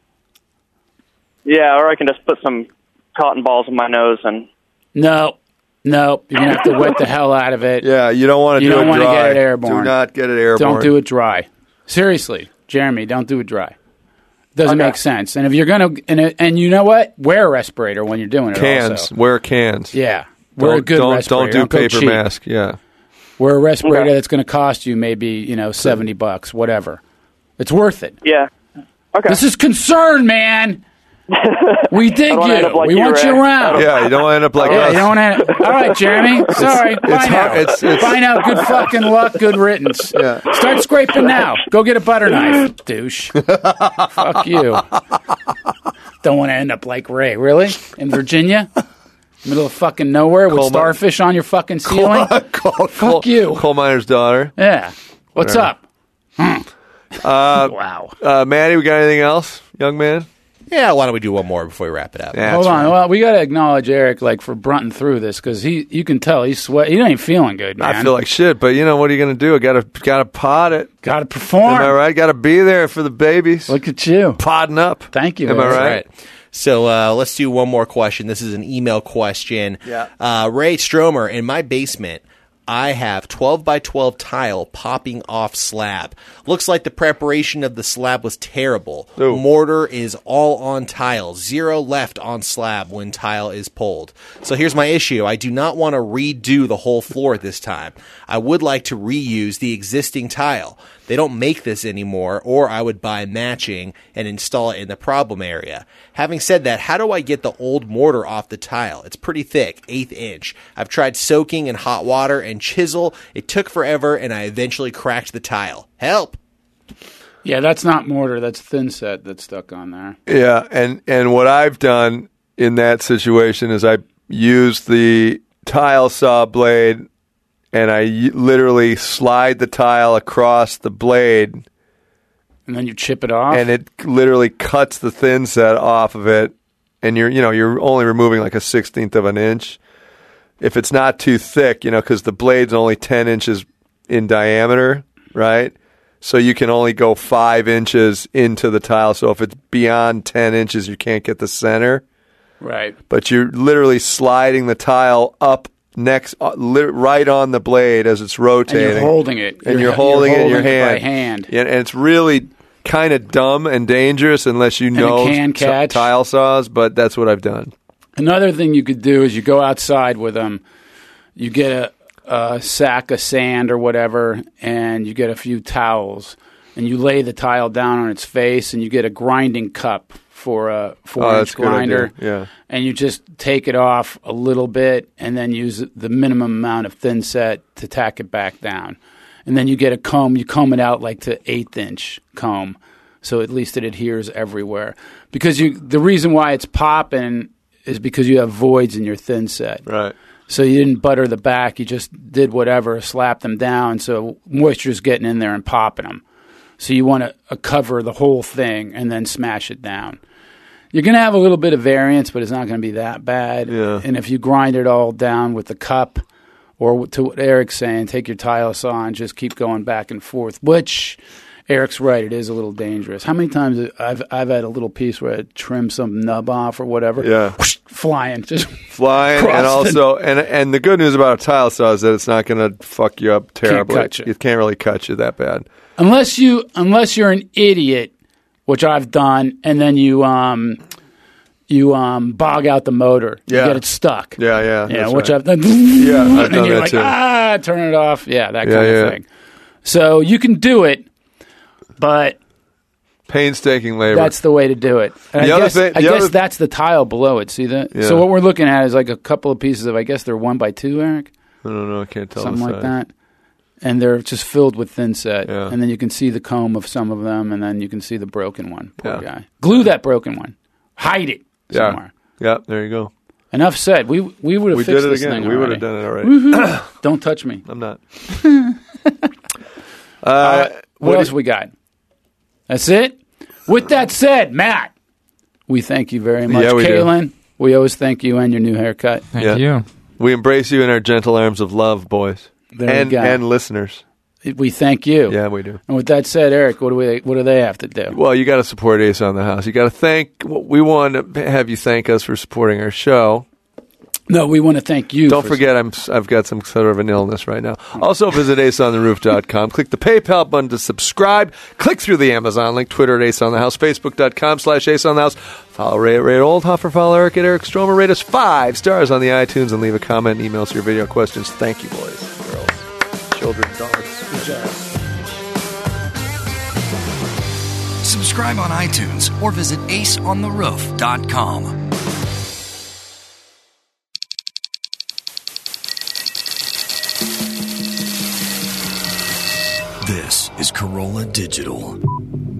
Yeah, or I can just put some cotton balls in my nose and. No, you're going to have to wet the hell out of it. Yeah, you don't want to You do don't it want to dry. get it airborne. Do not get it airborne. Don't do it dry. Seriously, Jeremy, don't do it dry. Doesn't make sense. And if you're going to, and you know what? Wear a respirator when you're doing it. Cans. Also. Wear cans. Yeah. Wear a good respirator. Don't do go paper cheap. mask. Yeah. Wear a respirator that's going to cost you maybe $70, whatever. It's worth it. Yeah. Okay. This is concern, man. We dig I don't wanna end up you. like We you, want Ray. you around. Yeah, you don't want to end up like us. You don't want to. All right, Jeremy. Sorry. Bye now. Bye now. Good fucking luck. Good riddance. Yeah. Start scraping now. Go get a butter knife, douche. Fuck you. Don't want to end up like Ray. Really? In Virginia? Middle of fucking nowhere with starfish on your fucking ceiling? Fuck you. Coal miner's daughter. Yeah. What's up? Wow. Maddie, we got anything else, young man? Yeah, why don't we do one more before we wrap it up? Hold on. Well, we got to acknowledge Eric for brunting through this because you can tell he's sweat. He ain't feeling good, man. I feel like shit, but what are you going to do? I got to pot it. Got to perform. Am I right? Got to be there for the babies. Look at you. Podding up. Thank you. Am I Eric. right? So let's do one more question. This is an email question. Yeah. Ray Stromer, in my basement, I have 12 by 12 tile popping off slab. Looks like the preparation of the slab was terrible. Ooh. Mortar is all on tile. 0 left on slab when tile is pulled. So here's my issue. I do not want to redo the whole floor this time. I would like to reuse the existing tile. They don't make this anymore, or I would buy matching and install it in the problem area. Having said that, how do I get the old mortar off the tile? It's pretty thick, 1/8 inch. I've tried soaking in hot water and chisel. It took forever, and I eventually cracked the tile. Help! Yeah, that's not mortar. That's thin set that's stuck on there. Yeah, and what I've done in that situation is I used the tile saw blade and I literally slide the tile across the blade. And then you chip it off? And it literally cuts the thin set off of it. And you're only removing like 1/16 of an inch. If it's not too thick, because the blade's only 10 inches in diameter, right? So you can only go 5 inches into the tile. So if it's beyond 10 inches, you can't get the center. Right. But you're literally sliding the tile up right on the blade as it's rotating. And you're holding it. And you're holding it in your hand. By hand. Yeah, and it's really kind of dumb and dangerous unless you know tile saws, but that's what I've done. Another thing you could do is you go outside with them, you get a sack of sand or whatever, and you get a few towels, and you lay the tile down on its face, and you get a grinding cup for a 4-inch grinder, and you just take it off a little bit, and then use the minimum amount of thin set to tack it back down. And then you get a comb, you comb it out like to 1/8-inch comb, so at least it adheres everywhere. Because the reason why it's popping is because you have voids in your thin set. Right. So you didn't butter the back. You just did whatever, slapped them down. So moisture's getting in there and popping them. So you want to cover the whole thing and then smash it down. You're going to have a little bit of variance, but it's not going to be that bad. Yeah. And if you grind it all down with the cup, or to what Eric's saying, take your tile saw and just keep going back and forth, which Eric's right, it is a little dangerous. How many times I've had a little piece where I trim some nub off or whatever, whoosh, flying, and also, and the good news about a tile saw is that it's not going to fuck you up terribly. Can't cut you. It can't really cut you that bad, unless you're an idiot, which I've done, and then you bog out the motor, you get it stuck. Yeah, which right. I've done. Yeah, I've and done you're that like, too. turn it off. Yeah, that kind of thing. So you can do it. But painstaking labor. That's the way to do it. And I guess that's the tile below it. See that? Yeah. So what we're looking at is like a couple of pieces of, I guess they're 1x2, Eric? I don't know. I can't tell. Something like that. And they're just filled with thin set. Yeah. And then you can see the comb of some of them, and then you can see the broken one. Poor guy. Glue that broken one. Hide it somewhere. Yeah, there you go. Enough said. We would have fixed this thing already. We would have done it already. Don't touch me. I'm not. What else we got? That's it? With that said, Matt, we thank you very much. Yeah, we Kaylin, we always thank you and your new haircut. Thank you. We embrace you in our gentle arms of love, boys. There you go. And listeners. We thank you. Yeah, we do. And with that said, Eric, what do they have to do? Well, you got to support Ace on the House. You got to we want to have you thank us for supporting our show. No, we want to thank you. Don't forget, I've got some sort of an illness right now. Also, visit aceontheroof.com. Click the PayPal button to subscribe. Click through the Amazon link. Twitter at Ace on the House. Facebook.com/Ace on the House. Follow Ray Oldhofer. Follow Eric at Eric Stromer. Rate us 5 stars on the iTunes and leave a comment. Email us your video questions. Thank you, boys, girls, children, dogs. Good job. Subscribe on iTunes or visit aceontheroof.com. This is Corolla Digital.